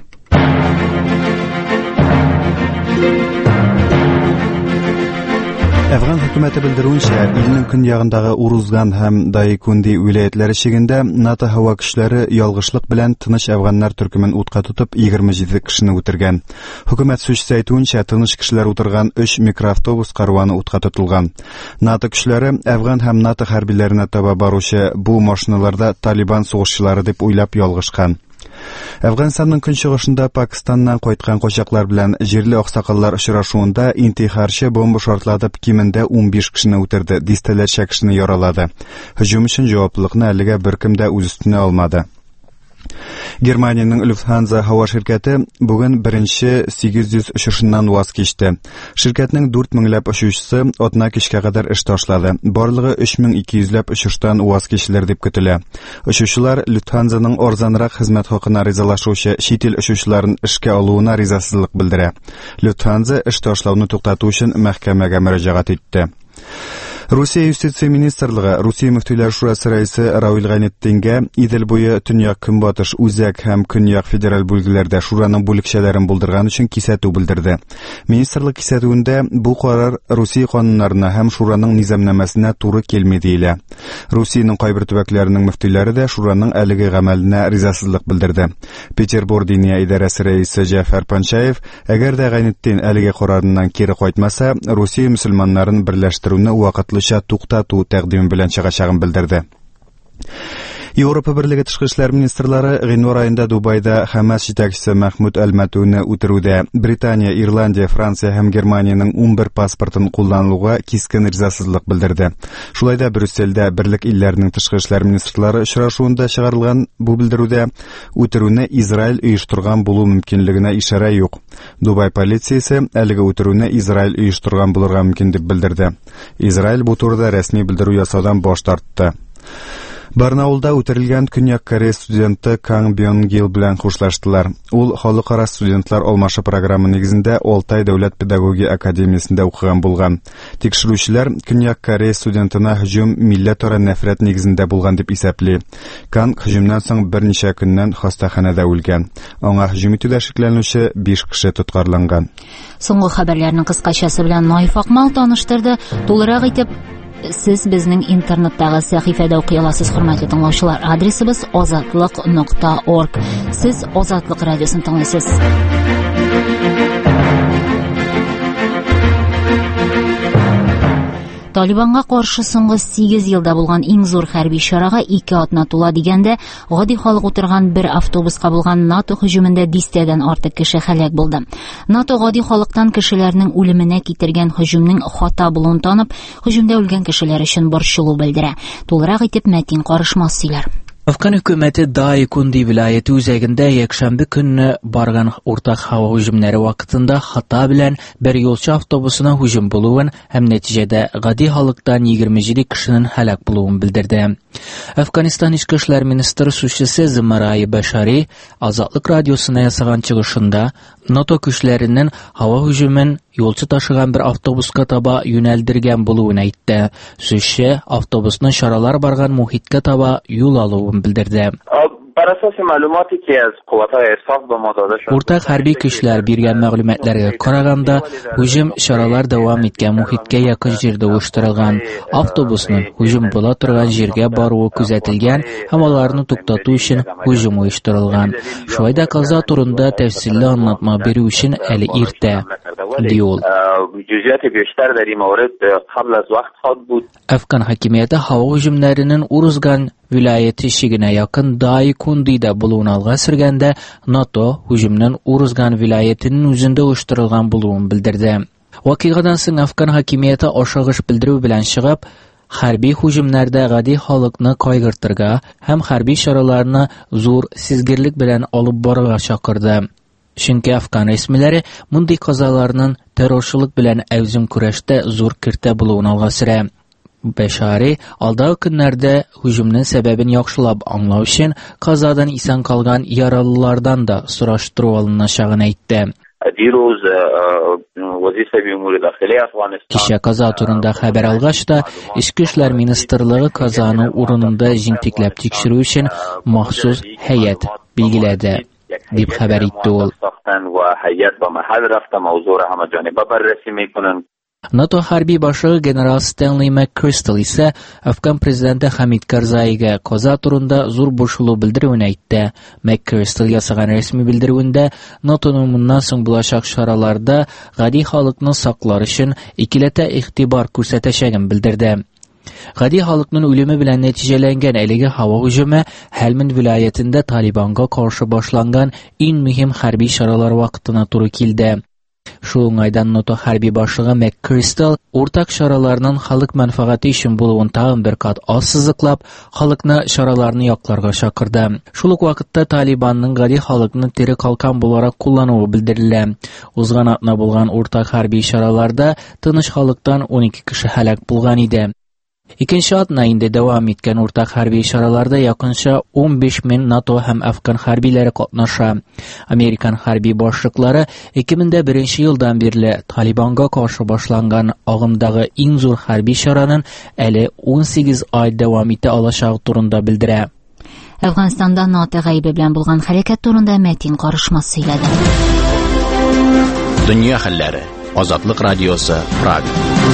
Әфган хөкүмәте белдерүенчә, илнең көньягындагы Урузган һәм Дайкунди вилаятләре чигендә НАТО һава көчләре ялгышлык белән тыныч әфганнар төркемен утка тотып егерме җиде кешене үтергән. Хөкүмәт сүзчесе әйтүенчә, тыныч кешеләр утырган өч микроавтобус карваны утка тотылган. НАТО көчләре Әфган һәм НАТО хәрбиләренә таба баручы бу машиналарда Талибан сугышчылары дип уйлап ялгышкан. Әфганстанның көнчыгышында Пакистаннан кайткан качаклар белән җирле аксакаллар очрашуында интихарчы бомба шартлатып кимендә унбиш кешене үтерде, дистәләрчә кешене яралады. Һөҗүм өчен җаваплылыкны әлегә беркем дә үз өстенә алмады. Германиянең Lufthansa һава ширкәте бүген беренче сигез йөз очышыннан ваз кичте. Ширкәтнең дүрт меңләп очучысы атна кичкә кадәр эш ташлады. Барлыгы өч мең ике йөзләп очыштан ваз кичиләр дип көтелә. Очучылар Lufthansaның арзанрак хезмәт хакына ризалашучы чит ил очучыларын эшкә алуына ризасызлык белдерә. Lufthansa эш ташлауны туктату өчен мәхкәмәгә мөрәҗәгать итте. Русия юстиция министрлыгы Русия мөфтиләр шурасы рәисе Рауил Гайнетдингә Идел буе төньяк көнбатыш үзәк һәм көньяк федераль бүлгеләрдә шураның бүлекчәләрен булдырган өчен кисәтү белдерде. Министрлык кисәтүендә бу карар Русия кануннарына һәм шураның низамнамәсенә туры килми диелә. Русиянең кайбер төбәкләренең мөфтиләре дә шураның әлеге гамәленә ризасызлык белдерде. Петербург диния идарәсе рәисе Җафар Панчаев, әгәр дә Гайнетдин әлеге карарыннан кире кайтмаса, Русия мөселманнарын берләштерүне вакытлы туктату тәкъдиме белән чыгачагын белдерде. Европа Берлеге тышкы эшләр министрлары гыйнвар айында Дубайда Хамас җитәкчесе Мәхмүд Әл-Матуны үтерүдә Британия, Ирландия, Франция һәм Германиянең унбер паспортын куллануга кискен ризасызлык белдерде. Шулай да Брюссельдә Берлек илләренең тышкы эшләр министрлары очрашуында чыгарылган бу белдерүдә үтерүне Израиль оештырган булу мөмкинлегенә ишарә юк. Дубай полициясе әлеге үтерүне Израиль оештырган булырга мөмкин дип белдерде. Израиль бу турыда рәсми белдерү ясаудан баш тартты. Барнаулда үтерелгән Көньяк Корея студенты Кан Бён-гил белән хушлаштылар. Ул халыкара студентлар алмашы программы нигезендә Алтай дәүләт педагогия академиясендә укыган булган. Тикшерүчеләр Көньяк Корея студентына һөҗүм милләтара нәфрәт нигезендә булган дип исәпли. Кан һөҗүмнән соң берничә көннән хастаханәдә үлгән. Аңа һөҗүм итүдә шикләнүче биш кеше тоткарланган. Соңгы хәбәрләрнең кыскачасы белән Наиф Акмал таныштырды. Тулырак итеп Сез безнең интернеттагы сәхифәдә укый аласыз, хөрмәтле тыңлаучылар. Адресыбыз азатлык нокта орг. Сез Азатлык радиосын тыңлыйсыз. Талибанга каршы соңгы сигез елда булган иң зур хәрби чарага ике атна тула дигәндә, гади халык утырган бер автобуска булган НАТО һөҗүмендә дистәдән артык кеше һәлак булды. НАТО гади халыктан кешеләрнең үлеменә китергән һөҗүмнең хата булуын танып, һөҗүмдә үлгән кешеләр өчен борчылу белдерә. Тулырак итеп Мәтин Карышмас сөйләр. Afgan hükümeti Daikundi vilayeti üzerinde yakşanbı günü bargan ortak hava hücumları vaktinde hata bilen bir yolcu avtobusuna hücum buluğun hem neticede gadi halıktan yigirme yedi kişinin helak buluğun bildirdi. Afganistan İçki İşler Ministri Suçlusu Zimarayi Beşari, Azatlık Radyosu'na yasagan çıkışında NATO güçlerinin hava hücumun yolcu taşıgan bir avtobuska taba yöneldirgen buluğuna itti. Suçlu, avtobusunun şaralar bargan muhitka taba yol alıvın bildirdi. Ortak harbiy kuchlar bergan ma'lumotlarga qaraganda, hujum şaralar davom etgan muhitga yaqin yerda uyushtirilgan. Avtobusning hujum bo'la turgan yerga boruvi kuzatilgan, ham ularni to'xtatish uchun hujum uyushtirilgan. Shuyda qazo turida tafsilli anlatma berish uchun hali erta, deydi. Afgan hokimiyati havo hujumlarining Uruzgan vilayeti ishigina yaqin Daikundida buluğunu alğa sürgende NATO hücumdan Uruzgan vilayetinin üzerinde uyushtirilgan buluğunu bildirdi. Vakigadan so'ng Afgan hokimiyati oshig'ish bildiruv bilan chiqib, harbiy hujumlarda g'adi xalqni qayg'irtirga ham harbiy choralarni zo'r sezgirlik bilan olib borishga chaqirdi. Chunki Afgan rasmiylari bunday qazolarning terrorchilik bilan avzum kurashda zo'r kirta buluğunu alğa sürdi. Beşari, aldığı günlerde hücumның sebebini yaxshilab anlaw üçün qazadan isan qalgan yaralılardan da surashtiruv alınacağını aytdi. Kişi qaza turunda xabar alğaçda İçki İşler Ministerliği qazanı urununda jintiklab tekshiruv üçün maxsus heyet bilgiledi, deb xabar etdi ol. NATO harbiy boshlig'i general Stanley McChrystal ise Afgan prezidenti Hamid Karzaiga qaza turunda zo'r bo'shuluv bildiruvini aytdi. McChrystal yasagan rasmiy bildiruvida NATO'ning bundan so'ng bo'lajak choralarda g'adi xalqni saqlash uchun ikkilata e'tibor ko'rsatishini bildirdi. G'adi xalqning o'limi bilan natijalangan eligi havo hujumi Helmand viloyatida Talibanga qarshi boshlangan eng muhim harbiy choralar vaqtida to'g'ri keldi. Shu o'ngaydan NATO harbiy boshlig'i McChrystal o'rtak choralarning xalq manfaati uchun bo'luvini tag'in bir qat ossizliqlab, xalqni choralarni yoqlarga chaqirdi. Shuluk vaqtda Talibanning g'adi xalqni teri qalqon bo'larak qo'llanuvi bildirildi. O'zgan atna bo'lgan o'rtak harbiy choralarda tinch xalqdan o'n ikki kishi halok bo'lgan edi. Ikkinchi atnayında davom etgan o'rtak harbiy choralarda yaqincha o'n besh ming NATO ham Afgan harbiylari qatnasha. Amerikan harbiy boshliqlari ikki ming birinchi yildan beri Talibanga qarshi boshlangan og'imdagi eng zo'r harbiy choraning hali o'n sakkiz oy davom eta olacagi turida bildirdi. Afg'onistonda NATO g'aybi bilan bo'lgan harakat turida Metin Qorishmas so'yladi. Dunyo xillari, Ozodlik radiosi, Praga.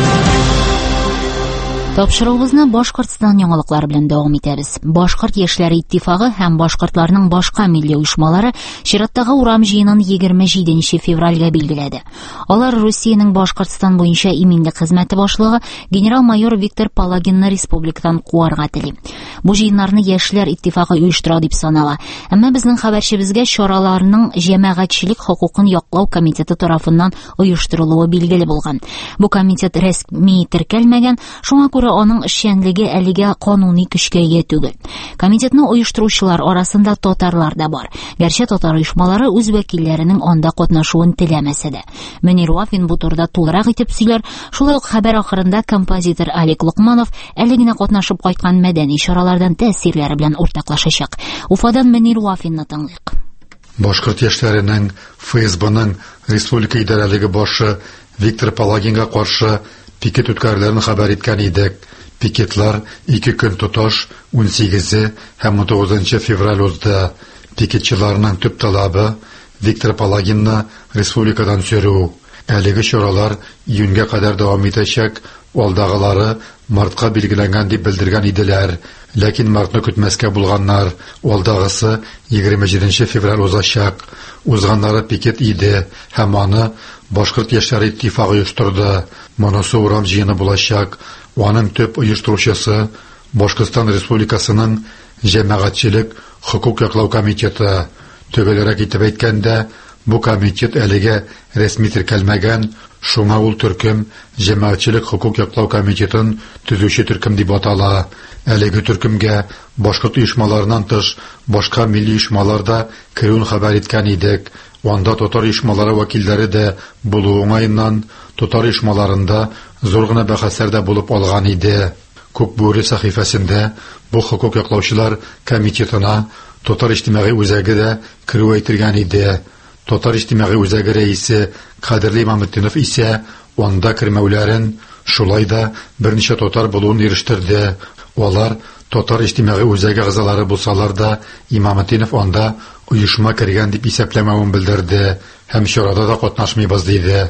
Topshirig'imizni Boshqirdiston yangiliklar bilan davom etamiz. Boshqirt yoshlar ittifoqi ham boshqirdlarning boshqa milliy uyushmalari Shiratdagi Uram jiyinini yigirma yedinchi fevralga belgiladi. Ular Rossiyaning Boshqirdiston bo'yicha iminlik xizmati boshlig'i general-mayor Viktor Palaginni respublikadan quvarga tili. Bu jiyinlarni yoshlar ittifoqi uyushtiradi deb sanala. Ammo bizning xabarchimizga choralarning jamoatchilik huquqini yoqlov komiteti tomonidan uyushtirilуы belgili bo'lgan. Bu komitet rasmiy tirkalmagan, shunga ko'ra onun ishchanligi aliga qonuniy kuchga ega tugul. Komitetni uyushtiruvchilar orasida tatarlar da bor. Garchi tatar uyushmalari o'z vakillarining onda qatnashuvini tilamasada. Munir Wafin bu turda to'liq aytib so'zlar. Shulay xabar oxirida kompozitor Alik Luqmanov aligina qatnashib qaytgan madaniy choralardan ta'sirlari bilan o'rtoqlashacak. Ufadan Munir Wafinni tanlaylik. Boshqirt yoshlarining F S B'ning respublika idoraligi boshi Viktor Palaginga qarshi piket o'tkazganlarini xabar etgan edik. Piketlar ikki kun tutash o'n sakkizi ham o'n to'qqizinchi fevral o'zida. Piketchilarning tub talabi Viktor Palaginni respublikadan so'ruv. Haligi choralar iyunga qadar davom etacak. Oldag'ilari martga belgilangan deb bildirgan edilar. Lekin martni kutmasga bo'lganlar oldag'isi yigirma yedinchi fevral o'zashak. O'zganlari piket edi. Hamoni Boshqirt yoshlar ittifoqi uyushtirdi. Monosu Uram jiyini bo'lashak. Uning tub uyushtiruvchisi Boshqirdiston Respublikasining jamoatchilik huquq yoqlov komiteti. Tugalarak aytib aytganda, Бу комитет әлегә рәсми теркәлмәгән, шуңа ул төркем җәмәгатьчелек хукук яклау комитетын төзүче төркем дип атала. Әлеге төркемгә башкорт оешмаларыннан тыш башка милли оешмаларда керүен хәбәр иткән идек. Анда татар оешмалары вәкилләре дә булу уңаеннан татар оешмаларында зур гына бәхәсләр дә булып алган иде. Күкбүре сәхифәсендә бу хукук яклаучылар комитетына татар иҗтимагый үзәге дә керү әйтелгән иде. Татар иҗтимагый үзәге рәисе Кадерле Имаметдинов исә анда кермәүләрен, шулай да берничә татар булуын ирештерде. Алар татар иҗтимагый үзәге әгъзалары булсалар да, Имаметдинов анда оешма кергән дип исәпләмәвен белдерде һәм чарада да катнашмыйбыз диде.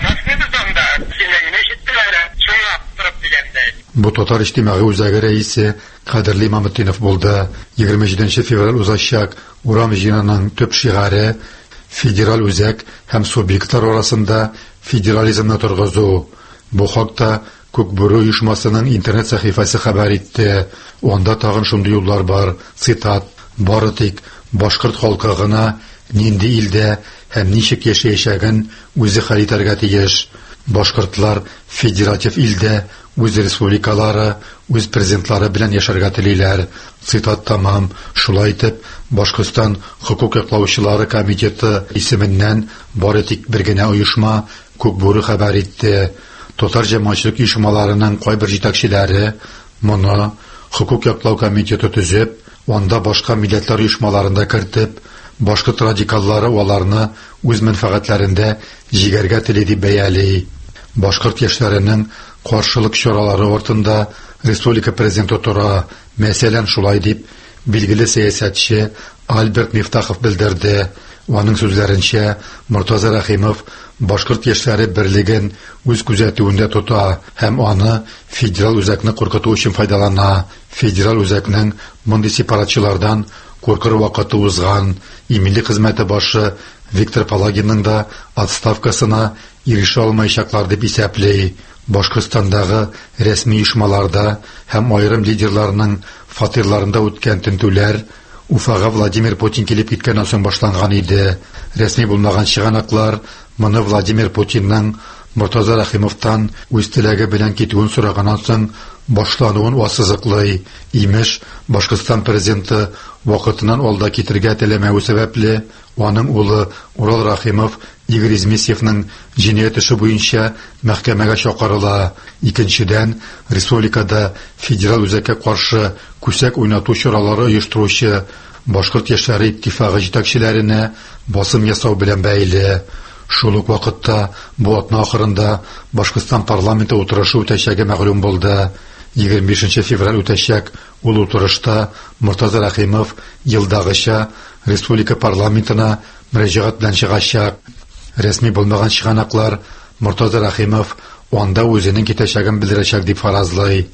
Бу татар иҗтимагый үзәге рәисе Кадерле Имаметдинов булды. егерме җиденче февраль узачак урам җыенының төп шигары федераль үзәк һәм субъектлар арасында федерализмны торгызу. Бу хакта Күкбүре оешмасының интернет сәхифәсе хәбәр итте. Анда тагын шундый юллар бар. Цитат: "Бары тик башкорт халкы гына нинди илдә һәм ничек яшәячәген үзе хәл итәргә тиеш. Башкортлар федератив илдә үз республикалары, үз президентлары белән яшәргә телиләр." Цитат тамам. Шулай итеп, Башкортстан хукук яклаучылары комитеты исеменнән бары тик бер генә оешма Күкбүре хәбәр итте. Татар җәмәгатьчелек оешмаларының кайбер җитәкчеләре моны хукук яклау комитеты төзеп, анда башка милләтләр оешмаларында кертеп, башкорт радикаллары аларны үз мәнфәгатьләрендә җигәргә тели дип бәяли. Башкорт яшьләренең каршылык чаралары артында республика президенты тора. Мәсәлән, шулай дип билгеле сәясәтче Альберт Мифтахов белдерде. Аның сүзләренчә, Муртаза Рәхимов башкорт яшьләре берлеген үз күзәтүендә тота һәм аны федераль үзәкне куркыту өчен файдалана. Федераль үзәкнең мондый сепаратчылардан куркыр вакыты узган. Иминли хезмәте башы Виктор Палагинның да отставкасына ирешә алмаячаклар дип исәпләй. Башкортстандагы рәсми оешмаларда һәм айрым лидерларның фатирларында үткән тентүләр Уфага Владимир Путин килеп киткәннән соң башланган иде. Рәсми булмаган чыганаклар моны Владимир Путинның Муртаза Рәхимовтан үз теләге белән китүен сораганнан соң башлануын васызыклый. Имеш, Башкортстан президенты вакытыннан алда китергә теләмәү сәбәпле аның улы Урал Рәхимов Игорь Измесьевның җинаять эше буенча мәхкәмәгә чакырыла. Икенчедән, республикада федераль үзәккә каршы күсәк уйнату чаралары оештыручы Башкорт яшьләре иттифагы җитәкчеләренә басым ясау белән бәйле. Шул ук вакытта бу атна ахырында Башкортстан парламенты утырышы үтәчәге мәгълүм булды. егерме бишенче февраль үтәчәк ул утырышта Муртаза Рәхимов елдагыча республика парламентына мөрәҗәгать белән чыгачак. Рәсми булмаган чыганаклар Муртаза Рәхимов анда үзенең китәчәген белдерәчәк дип фаразлый.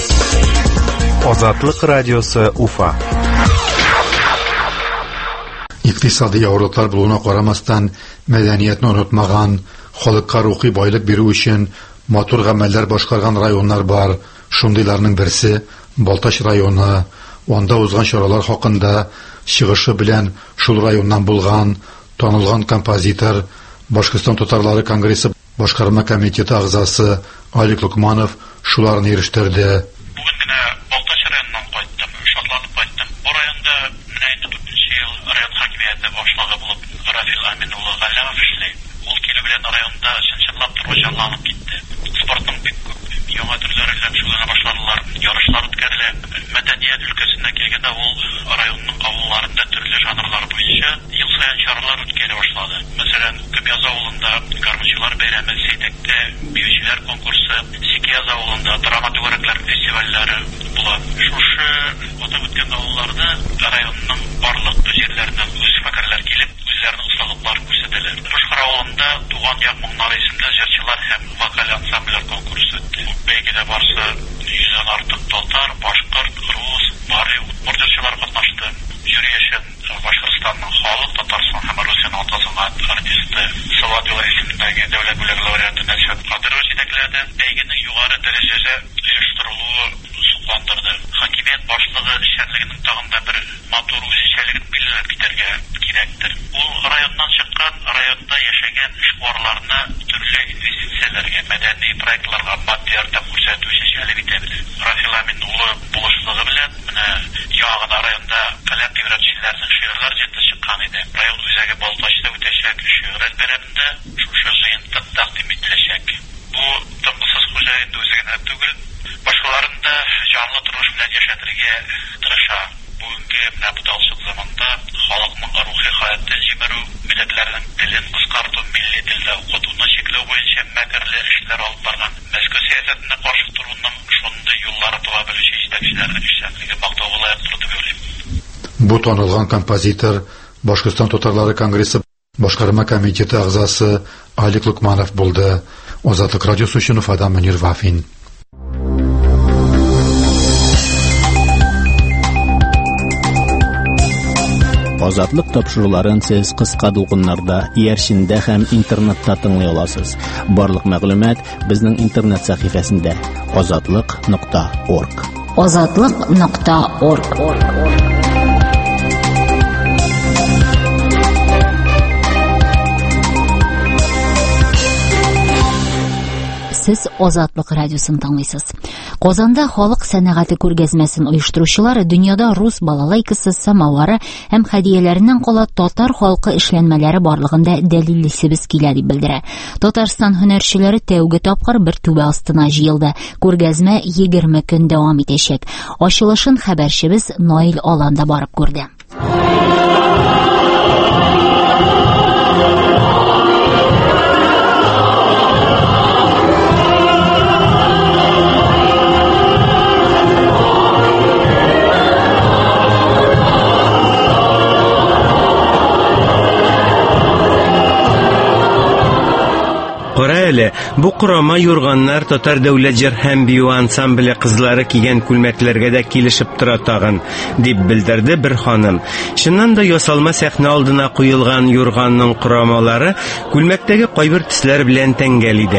Азатлык радиосы Уфа. Икътисади авырлыклар булуына карамастан мәдәниятне онытмаган, халыкка рухи байлык бирү өчен матур гамәлләр башкарган районнар бар. Шундыйларның берсе Балтач районы. Анда узган чаралар хакында чыгышы белән шул районнан булган танылган композитор, Башкортстан татарлары конгрессы башкарма комитеты агзасы Алик Лукманов шуларны ирештерде. Бүген генә Балтач районыннан кайттым, шатланып кайттым. Бу районда менә инде дүртенче ел район хакимияте башлыгы булып Рафил Амин улы Галлямов эшли. Ул килү белән районда чынчылап тору җанланып китте. Спортның бик күп яңа төрләре белән шөгыльләнә башладылар. Ярышлар үткәрелә. Мәдәният өлкәсенә килгәндә ул районның авылларында төрле жанрлар буенча ел саен чаралар үткәрә башлады. Мәсәлән, Көмяз авылында гармунчылар бәйрәме, Сейтәктә биючеләр конкурсы, Сикияз авылында драматурглар фестивальләре була. Шушы атап үткән авылларда районның барлык җирләреннән үз фәкерләр килеп, үзләренең осталыкларын күрсәтәләр. Башкар авылында Туган як моңнар исемле җырчылар һәм вокаль ансамбльләр конкурсы үтте. Бәйгедә барсы йөздән артык татар, башкорт, рус, бари җырчылар катнашты. Жюри өчен Башкортстанның халык, Татарстан һәм Русияның атасынган артисты Салаватова исемендәге дәүләт бүләге лауреаты Нәсәт Кадыров җитәкләде. Бәйгенең югары дәрәҗәдә оештырылуы сокландырды. Хакимият башлыгы эшчәнлегенең тагында бер матур үзенчәлеген билгеләп китәргә кирәктер. Ул районнан чыккан районда яшәгән эшкуарларны төрле инвестицияләргә, мәдәни проектларга матди ярдәм күрсәтү өчен әле битәбез. Рафил Амин улы булышлыгы белән менә ягына районда каләм тибрәтчеләрнең шигырьләр җыйнты чыккан иде. Район үзәге Балтачта үтәчәк шигырь бәйрәмендә шушы җыйнты тәкъдим ителәчәк. Бу тынгысыз хуҗалык үзе генә түгел, башкаларында җанлы тормыш белән яшәтергә тырыша. Бүгенге менә бу талчык заманда халыкның рухи хаятын җибәрү, милләтләрнең телен кыскарту, милли телдә укытуны чикләү буенча мәкерле эшләр алып барган. Мәскәү сәясәтенә каршы торуның шундый юллары таба белүче җитәкчеләрнең эшчәнлеге мактауга лаек дип уйлыйм. Бу танылган композитор Башкортстан татарлары конгрессы башкарма комитеты әгъзасы Алик Лукманов булды. Азатлык радиосы өчен Уфадан Мөнир Вафин. Азатлык тапшыруларын сез кыска дулкыннарда, иярчиндә һәм интернетта тыңлый аласыз. Барлык мәгълүмат безнең интернет сәхифәсендә азатлык нокта орг. азатлык нокта орг. Сез Азатлык радиосын тыңлыйсыз. Казанда халык сәнәгате күргәзмәсен оештыручылар дөньяда рус балалайкасы, самовары һәм хәдияләреннән кала татар халкы эшләнмәләре барлыгында дәлиллисебез килә дип белдерә. Татарстан һөнәрчеләре тәүге тапкыр бер түбә астына җыелды. Күргәзмә егерме көн дәвам итәчәк. Ачылышын хәбәрчебез Наил Аланда барып күрде. Әле, бу корама юрганнар татар дәүләт җыр һәм бию ансамбле кызлары кигән күлмәкләргә дә килешеп тора тагын, дип белдерде бер ханым. Чыннан да ясалма сәхнә алдына куелган юрганның корамалары күлмәктәге кайбер төсләр белән тәңгәл иде.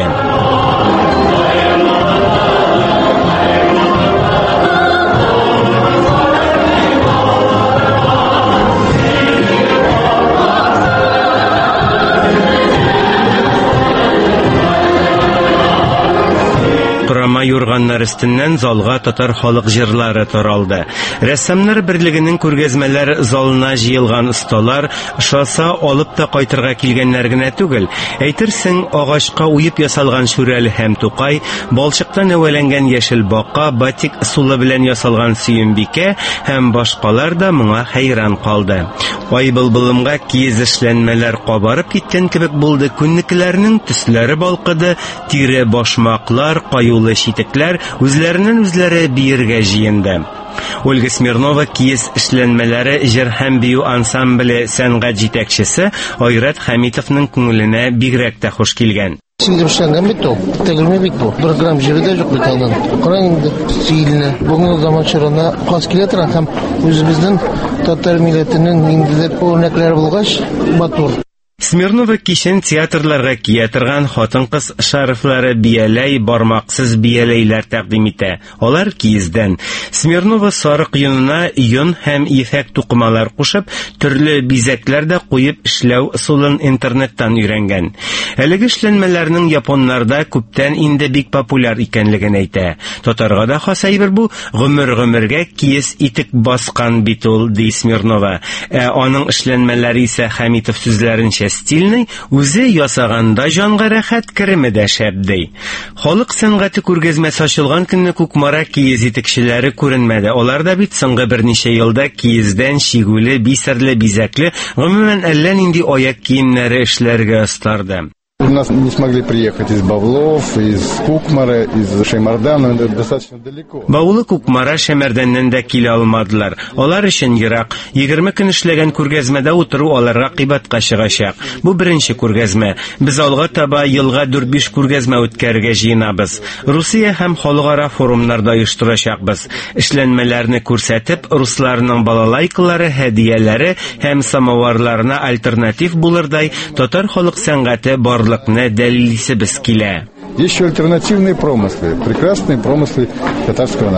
Юрганнар өстеннән залга татар халык җырлары таралды. Рәссамнар берлегенең күргәзмәләр залына җыелган осталар шаса алып та кайтырга килгәннәр генә түгел. Әйтерсең, агачка уеп ясалган шүрәле һәм тукай, балчыктан әвәләнгән яшел бака, батик сулы белән ясалган сөембикә һәм башкалар да моңа хәйран калды. Ай былбылымга киез эшләнмәләр кабарып киткән кебек булды. Күннекеләрнең төсләре балкыды, тире башмаклар, каюлы читекләр үзләреннән үзләре биергә җыенды. Ольга Смирнова киез эшләнмәләре җыр һәм бию ансамбле сәнгать җитәкчесе Айрат Хәмитовның күңеленә бигрәк тә хуш килгән. Сиңдем эшләнгән бит ул. Тәгълимә бит бу. Бер грамм җире дә юк бит аның. Караң инде стиленә. Бүгенге заман чорына хас килә тора һәм үзебезнең татар милләтенең инде үрнәкләре булгач матур. Смирнова кичен театрларга кия торган хатын-кыз шарфлары бияләй, бармаксыз бияләйләр тәкъдим итә. Алар киездән. Смирнова сарык йонына йон һәм ефәк тукымалар кушып, төрле бизәкләр дә куеп эшләү усулын интернеттан өйрәнгән. Әлеге эшләнмәләрнең японнарда күптән инде бик популяр икәнлеген әйтә. Татарга да хас әйбер бу, гомер-гомергә киез итек баскан бит ул, ди Смирнова. Ә аның эшләнмәләре исә Хәмитов сүзләренчә стильный, үзе ясаганда җанга рәхәт кереме дә шәп ди. Халык сәнгате күргәзмәсе ачылган көнне Кукмара киез итекчеләре күренмәде. Алар да бит соңгы берничә елда киездән шигүле, бисерле, бизәкле, гомумән әллә нинди аяк киемнәре эшләргә остарды. У нас не смогли приехать из Бавлов, из Кукмара, из Шаймардана, это достаточно далеко. Бавлы Кукмара Шаймарданнан да килә алмадылар. Алар өчен ерак. егерме көн эшләгән күргәзмәдә утыру аларга кыйбатка чыгачак. Бу беренче күргәзмә. Без алга таба елга дүрт-биш күргәзмә үткәрергә җыенабыз. Русия һәм халыкара форумнарда оештырачакбыз. Эшләнмәләрне күрсәтеп, русларның балалайкалары, хәдияләре һәм самоварларына альтернатив булырдай татар халык сәнгате бар Есть еще альтернативные промыслы, прекрасные промыслы татарского народа.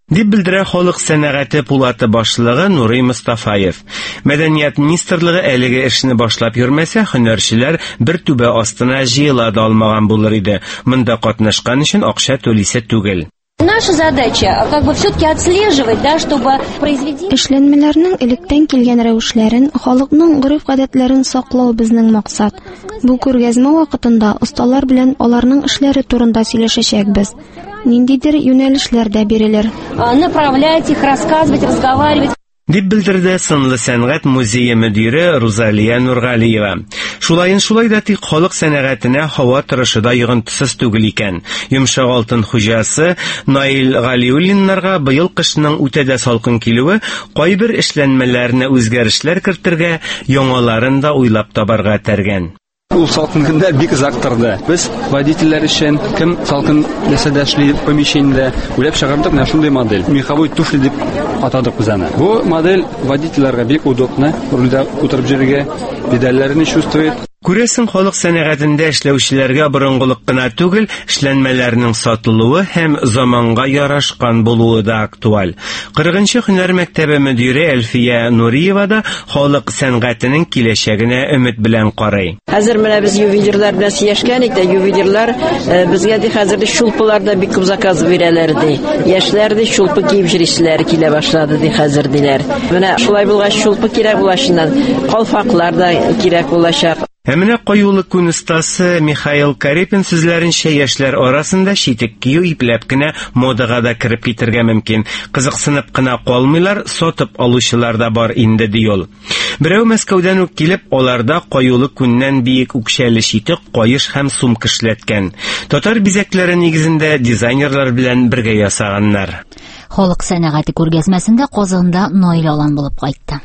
Дип белдерә халык сәнәгате пулаты башлыгы Нурый Мостафаев. Мәдәният министрлыгы әлеге эшне башлап йөрмәсә, һөнәрчеләр бер түбә астына җыела да алмаган булыр иде. Монда катнашкан өчен акча түлисе түгел. Наша задача как бы все-таки отслеживать, да, чтобы произведение... Эшләнмәләрнең электән килгән рәвешләрен, халыкның гореф-гадәтләрен саклау безнең максат. Бу күргәзмә вакытында осталар белән аларның эшләре турында сөйләшәчәкбез. Ниндидер юнәлешләр дә бирелер. Направлять их, рассказывать, разговаривать. Дип белдерде Сынлы сәнгать музее мөдире Рузалия Нургалиева. Шулайын шулай да тик халык сәнәгатенә һава торышы да йогынтысыз түгел икән. Йомшак алтын хуҗасы Наил Галиуллиннарга быел кышның үтә дә салкын килүе кайбер эшләнмәләрне үзгәрешләр кертергә, яңаларын да уйлап табарга тәргән. Ул салкын көндә бик зактырды. Без водительләр өчен кем салкын нәрсәдә эшли помещениедә уйлап чыгардык менә шундый модель. Меховой туфли дип атадык без аны. Бу модель водительләргә бик удобно, рульдә утырып йөрергә, педальләрне чувствует. Күрәсең, халык сәнәгатендә эшләүчеләргә борынгылык кына түгел, эшләнмәләрнең сатылуы һәм заманга ярашкан булуы да актуаль. кырыгынчы һөнәр мәктәбе мөдире Әлфия Нуриева да халык сәнгатенең киләчәгенә өмет белән карый. Хәзер менә без ювелирлар белән сөйләшкәнек дә, ювелирлар безгә ди хәзер шулпыларда бик күп заказ бирәләр ди. Яшьләр ди шулпы киеп йөрүчеләр килә башлады ди хәзер диләр. Менә шулай булгач шулпы кирәк булачыннан, калфаклар да кирәк булачак. Ә менә каюлы күн остасы Михаил Карепин сүзләренчә яшьләр арасында читек кию ипләп кенә модага да кирип китергә мөмкин. Кызыксынып кына калмыйлар, сатып алучылар да бар инде ди ул. Берәү Мәскәүдән үк килеп, аларда каюлы күннән биек үкчәле читек, каеш һәм сумка эшләткән. Татар бизәкләре нигезендә дизайнерлар белән бергә ясаганнар. Халык сәнәгате күргәзмәсендә Казанда Наил Алан булып кайтты.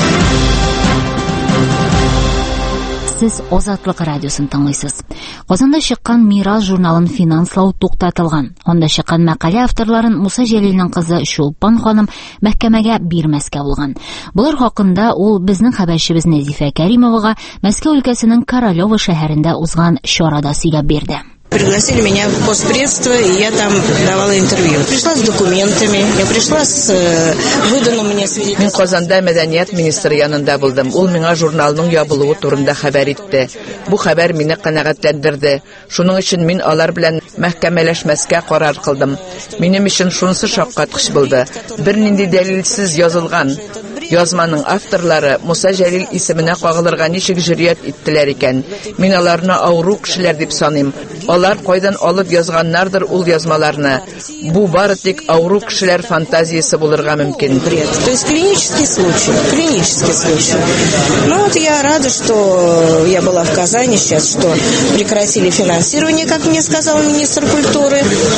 Сез Азатлык радиосын тыңлыйсыз. Казанда чыккан Мирас журналын финанслау туктатылган. Анда чыккан мәкалә авторларын Муса Җәлилнең кызы Шулпан ханым мәхкәмәгә бирмәскә булган. Булар хакында ул безнең хәбәрчебез Назифа Кәримовага Мәскәү өлкәсенең Королёва шәһәрендә узган чарада сөйләп бирде. Пригласили меня в Госпредство, и я там давала интервью. Пришла с документами, я пришла с выданным мне свидетельством. Мин Казанда мәдәният министры янында булдым. Ул миңа журналның ябылуы турында хәбәр итте. Бу хәбәр мине канәгатьләндерде. Шуның өчен мин алар белән мәхкәмәләшмәскә карар кылдым. Минем өчен шунысы шаккаткыч булды. Бернинди дәлилсез язылган язманың авторлары Муса Җәлил исеменә кагылырга ничек җөрьәт иттеләр икән? Мин аларны авыру кешеләр дип саныйм. Алар кайдан алып язганнардыр ул язмаларны. Бу бары тик авыру кешеләр фантазиясе булырга мөмкин. То есть клинический случай, клинический случай. Ну вот я рада, что я была в Казани сейчас, что прекратили финансирование, как мне сказал министр культуры,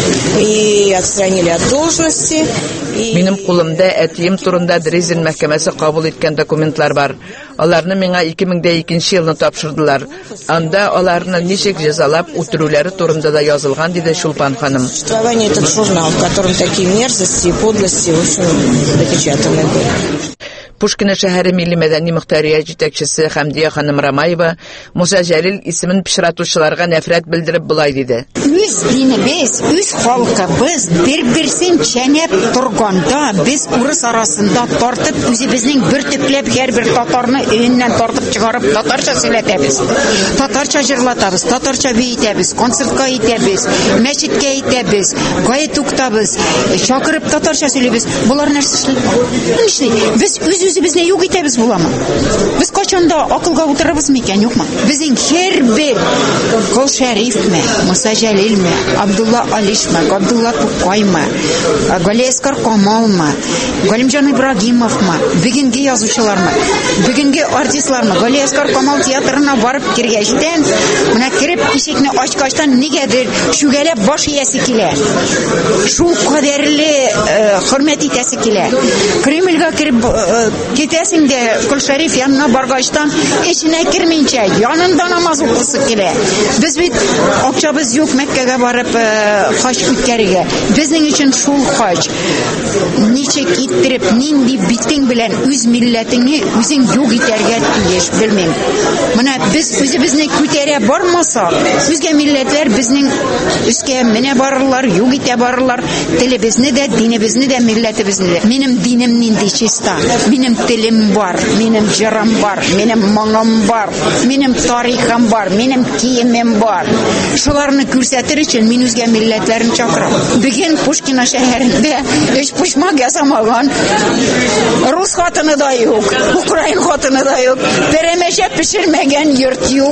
и отстранили от должности. Минем кулымда әтием турында Дрезин мәхкәмәсе кабул иткән документлар бар. Аларны миңа ике мең икенче елны тапшырдылар. Анда аларны ничек җәзалап үтерүләре турында да язылган, диде Шулпан ханым. Существование этот журнал, в котором такие мерзости и подлости, в общем, допечатаны были. Пушкина шәһәре милли мәдәни мөхтәрия җитәкчесе Хәмдия ханым Рамаева Муса Җәлил исемен пычратучыларга нәфрәт белдереп булай диде. Үз динебез, үз халкыбыз бер-берсен чәнәп торганда, без урыс арасында тартып, үзебезнең бер төпләп һәрбер татарны өеннән тартып чыгарып татарча сөйләтәбез. Татарча җырлатабыз, татарча бәйтәбез, концертка итәбез, мәчеткә итәбез, гает уктабыз, чакырып татарча сөйләбез. Булар нәрсә эшли? Без үзебезне юк итәбез буламы? Без качанда акылга утырабыз микән, юкмы? Безнең һәрбер Кол Шәрифме, Муса Җәлилме, Абдулла Алишме, Абдулла Тукайме, Галиәскәр Камалмы, Галимҗан Ибрагимовмы, бүгенге язучылармы, бүгенге артистлармы, Галиәскәр Камал театрына барып кергәчтән, менә кереп ишекне ачкачтан нигәдер шүгәләп баш иясе килә. Шул кадәрле хөрмәт итәсе килә. Кремльгә кереп китәсең дә Кол Шәриф янына баргачтан эченә кермәенчә янында намаз укысы килә. Без бит акчабыз юк, Мәккәгә Грузиягә барып хаҗ үткәрергә. Безнең өчен шул хаҗ ничек иттереп, нинди битең белән үз милләтеңне үзең юк итәргә тиеш, белмим. Менә без үзебезне күтәрә бармасак, үзгә милләтләр безнең үскә менә барырлар, юк итә барырлар. Телебезне дә, динебезне дә, милләтебезне дә. Минем динем нинди чиста. Минем телем бар, минем җырым бар, минем моңым бар, минем тарихым бар, минем киемем бар. Шуларны күрсәтер өчен мин үзгә милләтләрне чакырам. Бүген Пушкина шәһәрендә өч почмак ясамаган рус хатыны да юк, украин хатыны да юк, перемешә пешермәгән йорт юк.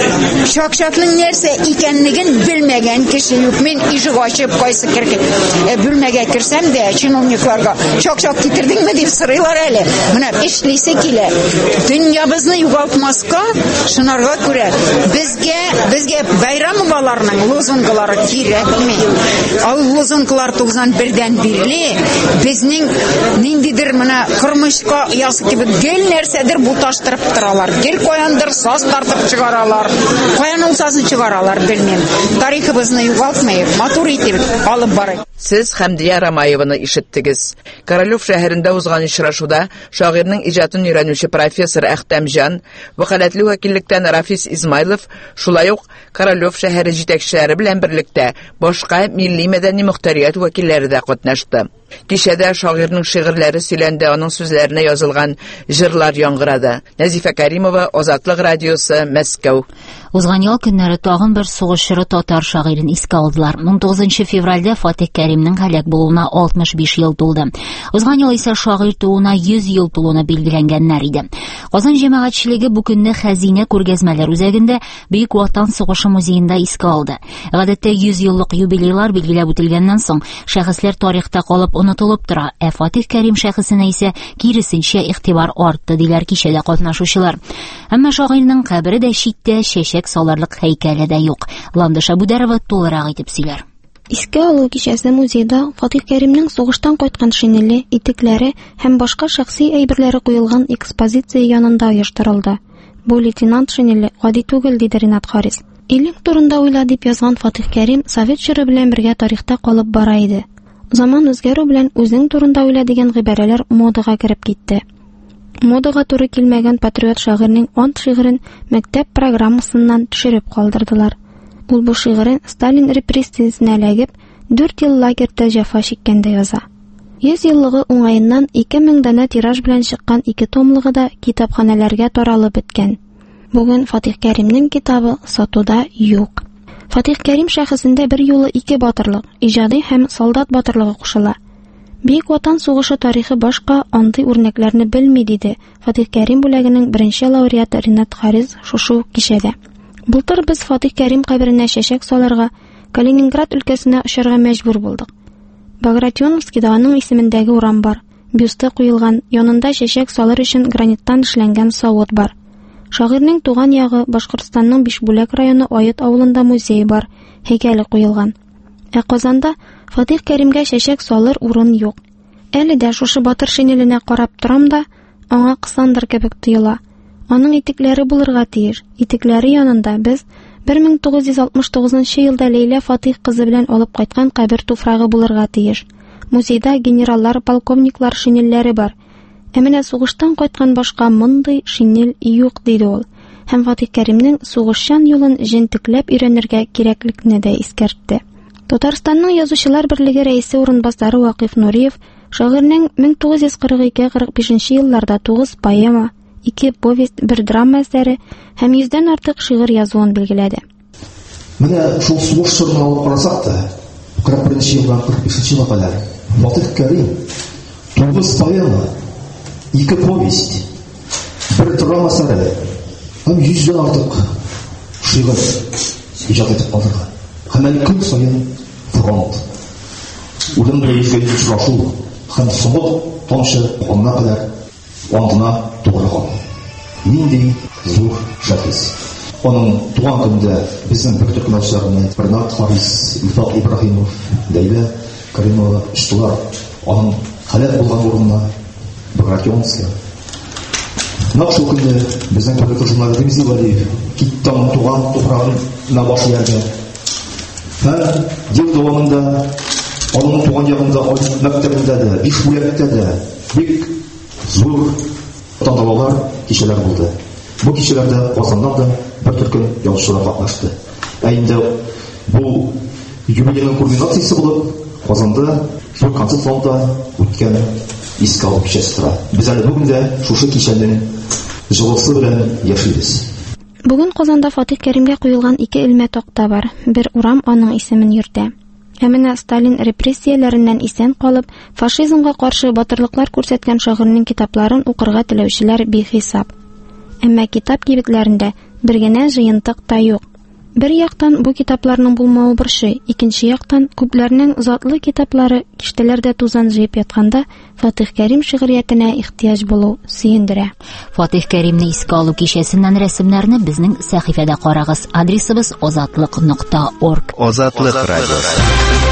Шакшатның нәрсә икәнлеген белмәгән кеше юк. Мин ишек ачып кайсы керке бүлмәгә керсәм дә чиновникларга шакшак китердеңме дип сорыйлар әле. Менә эшлисе килә. Дөньябызны югалтмаска, шунарга күрә безгә безгә Байрамоваларның лозунглары кирәкми. Ал лозунглар туксан бердән бирле безнең ниндидер менә кырмышка ясы кебек гел нәрсәдер буташтырып торалар. Гел каяндыр саз тартып чыгаралар. Каян ул сазны чыгаралар белмим. Тарихыбызны югалтмыйк, матур итеп алып барыйк. Сез Хәмдия Рамаеваны ишеттегез. Королев шәһәрендә узган очрашуда шагыйрьнең иҗатын өйрәнүче профессор Әхтәмҗан, вәкаләтле вәкиллектән Рафис Измайлов, шулай ук Королев шәһәре җитәкчеләре белән берлектә башка милли мәдәни мөхтәрият вәкилләре дә катнашты. Кичәдә шагыйрьнең шигырьләре сөйләнде, аның сүзләренә язылган җырлар яңгырады. Нәзифә Кәримова, Азатлык радиосы, Мәскәү. Узган ел көннәре тагын бер сугыш чоры татар шагыйрен искә алдылар. ун тугызынчы февральдә Фатих Кәримнең һәлак булуына алтмыш биш ел тулды. Узган ел исә шагыйрь тууына йөз ел тулуына билгеләнгәннәр иде. Казан җәмәгатьчелеге бу көнне Хәзинә күргәзмәләр үзәгендә Бөек Ватан сугышы музеенда искә алды. Гадәттә йөз еллык юбилейлар билгеләп үтелгәннән соң шәхесләр тарихта калып онытылып тора. Ә Фатих Кәрим шәхесенә исә киресенчә игътибар артты диләр кичәдә катнашучылар. Әмма шагыйрьнең кабере дә читтә, чәчәк саларлык һәйкәле дә юк. Ландыш Абударова тулырак итеп сөйләр. Искә алу кичәсе музейда Фатих Кәримнең сугыштан кайткан шинеле, итекләре һәм башка шәхси әйберләре куелган экспозиция янында оештырылды. Бу лейтенант шинеле гади түгел, диде Ринат Харис. Илең турында уйла дип язган Фатих Кәрим совет чоры белән бергә тарихта калып бара иде. Заман үзгәрү белән үзең турында уйла дигән гыйбарәләр модага кереп китте. Модага туры килмәгән патриот шагыйрьнең ант шигырен мәктәп программасыннан төшереп калдырдылар. Ул бу шигырен Сталин репрессиясенә эләгеп, дүрт ел лагерьдә җәфа чиккәндә яза. йөз еллыгы уңаеннан ике мең данә тираж белән чыккан ике томлыгы да китапханәләргә таралып беткән. Бүген Фатих Кәримнең китабы сатуда юк. Фатих Кәрим шәхесендә бер юлы ике батырлык, иҗади һәм солдат батырлыгы кушыла. Бөек Ватан сугышы тарихы башка андый үрнәкләрне белми, диде Фатих Кәрим бүләгенең беренче лауреаты Ринат Харис шушы кичәдә. Былтыр без Фатих Кәрим каберенә чәчәк салырга Калининград өлкәсенә очарга мәҗбүр булдык. Багратионовскийда аның исемендәге урам бар. Бюсты куелган, янында чәчәк салыр өчен граниттан эшләнгән савыт бар. Шагыйрьнең туган ягы Башкортстанның Бишбүләк районы Аят авылында музей бар, һәйкәле куелган. Ә Казанда Фатих Кәримгә чәчәк салыр урын юк. Әле дә шушы батыр шинеленә карап торам да, аңа кысандыр кебек тоела. Аның итекләре булырга тиеш. Итекләре янында без бер мең тугыз йөз алтмыш тугызынчы елда Ләйлә Фатих кызы белән алып кайткан кабер туфрагы булырга тиеш. Музейда генераллар, полковниклар шинельләре бар. Ә менә сугыштан кайткан башка мондый шинель юк, диде ул. Һәм Фатих Кәримнең сугышчан юлын җентекләп өйрәнергә кирәклекне дә искәртте. Татарстанның язучылар берлеге рәисе урынбасары Вакиф Нуриев шагыйрьнең мең тугыз йөз кырык ике - кырык бишенче елларда тугыз поэма, ике повесть, бер драма әсәре һәм йөздән артык шигырь язуын билгеләде. Менә шул сугыш чорына алып карасак та, кырык беренче елдан кырык бишенче елга кадәр Фатих Кәрим тугыз поэма, ике повесть, бер драма әсәре һәм йөздән артык шигырь иҗат итеп калдырган. Һәм әле көн саен фронт, үлем белән очрашу һәм соңгы тамчы канына кадәр андына тугрылган. Нинди зур шәхес. Аның туган көндә безнең бер төркемчеләрне Ринат Харис, Илфат Ибраһимов, Ләйлә Кәримова иштеләр. Аның һәлак булган урынына Багратионовская. Нәкъ шул көндә безнең тарихи журналистыбыз Валиев киттән туган туфрагына баш ияргә Һәм ел дәвамында аның туган ягында мәктәбендә дә, биш бүләктә дә бик зур тантаналар, кичәләр булды. Бу кичәләрдә Казаннан да бер төркем язучылар катнашты. Ә инде бу юбилейның кульминациясе булып, Казанда шул концерт залында үткән искә алу кичәсе тора. Без әле бүген дә шушы кичәнең җылысы белән яшибез. Бүген Казанда Фатих Кәримгә куелган ике элмә такта бар. Бер урам аның исемен йөртә. Ә менә Сталин репрессияләреннән исән калып, фашизмга каршы батырлыклар күрсәткән шагыйрьнең китапларын укырга теләүчеләр бихисап. Әмма китап кибетләрендә бер генә җыентык та юк. Бер яктан бу китапларның булмавы борчый, икенче яктан күпләрнең затлы китаплары киштәләрдә тузан җыеп ятканда Фатих Кәрим шигъриятенә ихтияҗ булу сөендерә. Фатих Кәримне искә алу кичәсеннән рәсемнәрне безнең сәхифәдә карагыз. Адресыбыз азатлык нокта орг. Азатлык радиосы.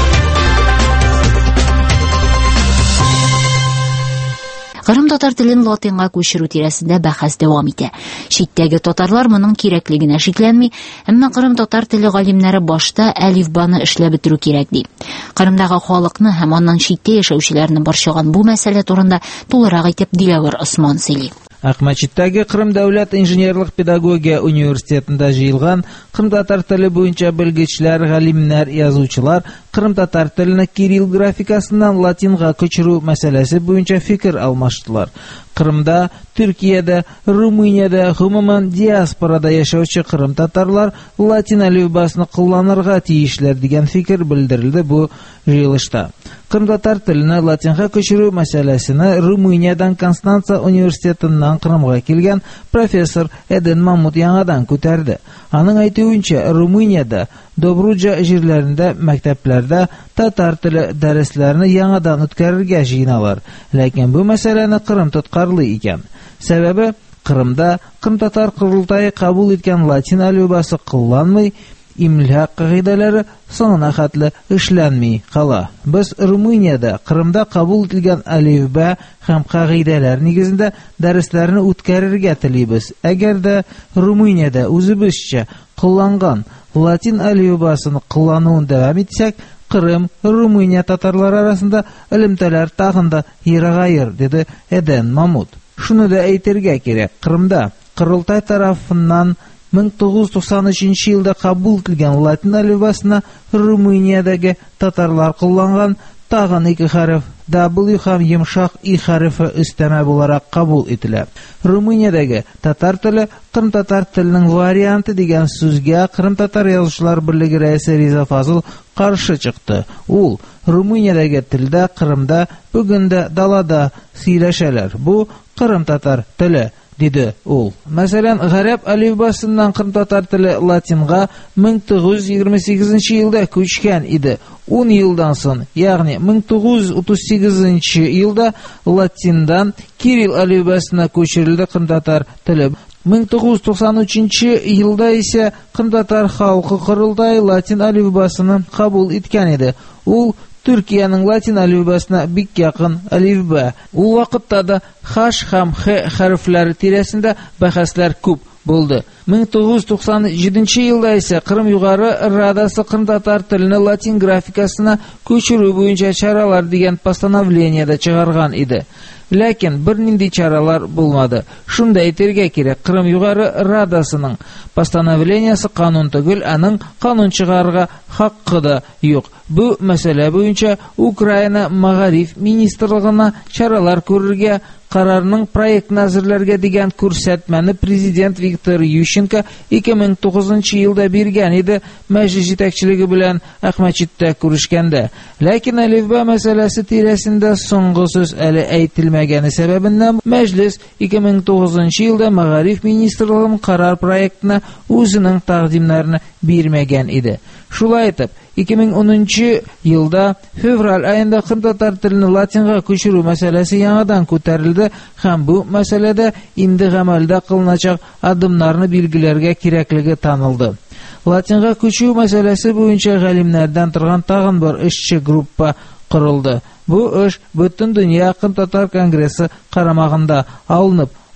Кырым татар телен латинга күчерү тирәсендә бәхәс дәвам итә. Читтәге татарлар моның кирәклегенә шикләнми, әмма Кырым татар теле галимнәре башта әлифбаны эшләп бетерү кирәк ди. Кырымдагы халыкны һәм аннан читтә яшәүчеләрне борчыган бу мәсьәлә турында тулырак итеп Диләвер Осман сөйли. Акмачиттагы Кырым дәүләт инженерлык педагогия университетында җыелган Кырым татар теле буенча белгечләр, галимнәр, язучылар Кырым татар теленә кирилл графикасыннан латинга күчерү мәсьәләсе буенча фикер алмаштылар. Кырымда, Төркиядә, Румыниядә, гомумән диаспорада яшәүче кырым татарлар латин әлифбасын кулланырга тиешләр дигән фикер белдерелде бу җыелышта. Кырым татар теленә латинга күчерү мәсьәләсенә Румыниядән Констанца университетыннан Кырымга килгән профессор Эден Мамут яңадан күтәрде. Аның әйтүенчә, Румыниядә Добруджа җирләрендә мәктәпләрдә татар теле дәресләрне яңадан үткәрергә җыеналар. Ләкин бу мәсьәләне Кырым тоткарлый икән. Сәбәбе, Кырымда Кырым татар курултайы кабул иткән латин әлифбасы кулланмый, имля кагыйдәләре соңына хәтле эшләнми кала. Без Румыниядә Кырымда кабул ителгән әлифба һәм кагыйдәләр нигезендә дәресләрне үткәрергә телибез. Әгәр дә Румыниядә үзебезчә кулланган латин әлифбасын куллануын дәвам итсәк, Кырым, Румыния татарлары арасында элемтәләр тагын да ерагайыр, диде Эден Мамут. Шуны да әйтергә кирәк, Кырымда Кырылтай тарафыннан мең тугыз йөз туксан өченче елда кабул ителгән латин әлифбасына Румыниядәге татарлар кулланган тагын ике хәреф W һәм йомшак И хәрефе өстәмә буларак кабул ителә. Румыниядәге татар теле Кырым татар теленең варианты дигән сүзгә Кырым татар язучылар берлеге рәисе Риза Фазыл каршы чыкты. Ул Румыниядәге телдә Кырымда бүгендә далада сөйләшәләр. Бу Кырым татар теле, диде ул. Мәсәлән, гарәп әлифбасыннан Кырым татар теле латинга мең тугыз йөз егерме сигезенче елда күчкән иде. ун елдан соң, ягъни мең тугыз йөз утыз сигезенче елда латиндан кирилл әлифбасына күчерелде Кырым татар теле. мең тугыз йөз туксан өченче елда исә Кырым татар халкы курултайы латин әлифбасын кабул иткән иде. Ул Төркиянең латин әлифбасына бик якын әлифба. Ул вакытта да Х һәм Х хәрефләре тирәсендә бәхәсләр күп булды. мең тугыз йөз туксан җиденче елда исә Кырым югары радасы Кырым татар теленә латин графикасына күчерү буенча чаралар дигән постановлениедә чыгарган иде. Ләкин бернинди чаралар булмады. Шунда әйтергә кирәк, Кырым югары радасының постановлениесе канун түгел, аның канун чыгарга хаккы да юк. Бу мәсьәлә буенча Украина Магариф министрлыгына чаралар күрергә карарның проектын әзерләргә дигән күрсәтмәне президент Виктор Ющенко ике мең тугызынчы елда биргән иде мәҗлес җитәкчелеге белән Әхмәтчиттә күрешкәндә. Ләкин әлифба мәсьәләсе тирәсендә соңгы сүз әле әйтелмәгәне сәбәбеннән мәҗлес ике мең тугызынчы елда Магариф министрлыгының карар проектына үзенең тәкъдимнәрен бирмәгән иде. Шулай итеп, ике мең унынчы елда февраль айында Кырым татар теленә латинга күчерү мәсьәләсе яңадан күтәрелде һәм бу мәсьәләдә инде гамәлдә кылыначак адымнарны билгеләргә кирәклеге танылды. Латинга күчерү мәсьәләсе буенча галимнәрдән торган тагын бер эшче группа корылды. Бу эш бөтен дөнья Кырым татар конгрессы карамагында алынып,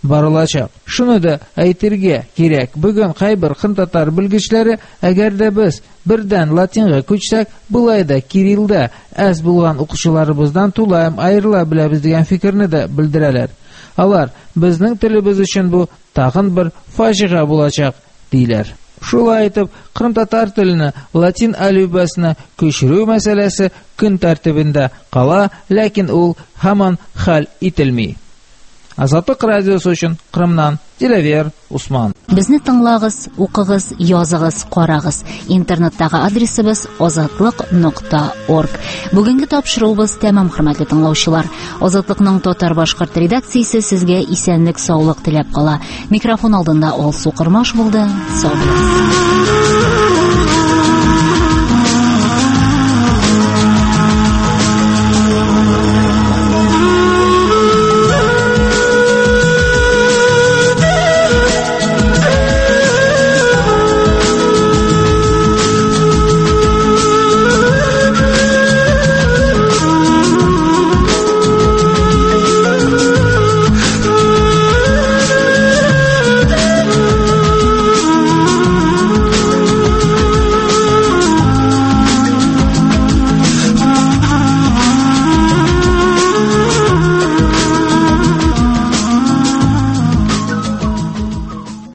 барылачак. Шуны да әйтергә кирәк. Бүген кайбер кын татар белгечләре, әгәр дә без бердән латинга күчсәк, булай да кириллда әз булган укучыларыбыздан тулаем аерыла беләбез дигән фикерне дә белдерәләр. Алар безнең телебез өчен бу тагын бер фаҗига булачак диләр. Шулай итеп, кырым татар телене латин әлифбасына күчерү мәсьәләсе көн тәртибендә кала, ләкин ул һаман хәл ителми. Азатлык радиосы өчен Кырымнан Диләвер Усман. Безне тыңлагыз, укыгыз, языгыз, карагыз. Интернеттагы адресыбыз азатлык нокта орг. Бүгенге тапшыруыбыз тәмам, хөрмәтле тыңлаучылар. Азатлыкның татар-башкорт редакциясе сезгә исәнлек, саулык теләп кала. Микрофон алдында Алсу Кырмаш булды. Сау булыгыз.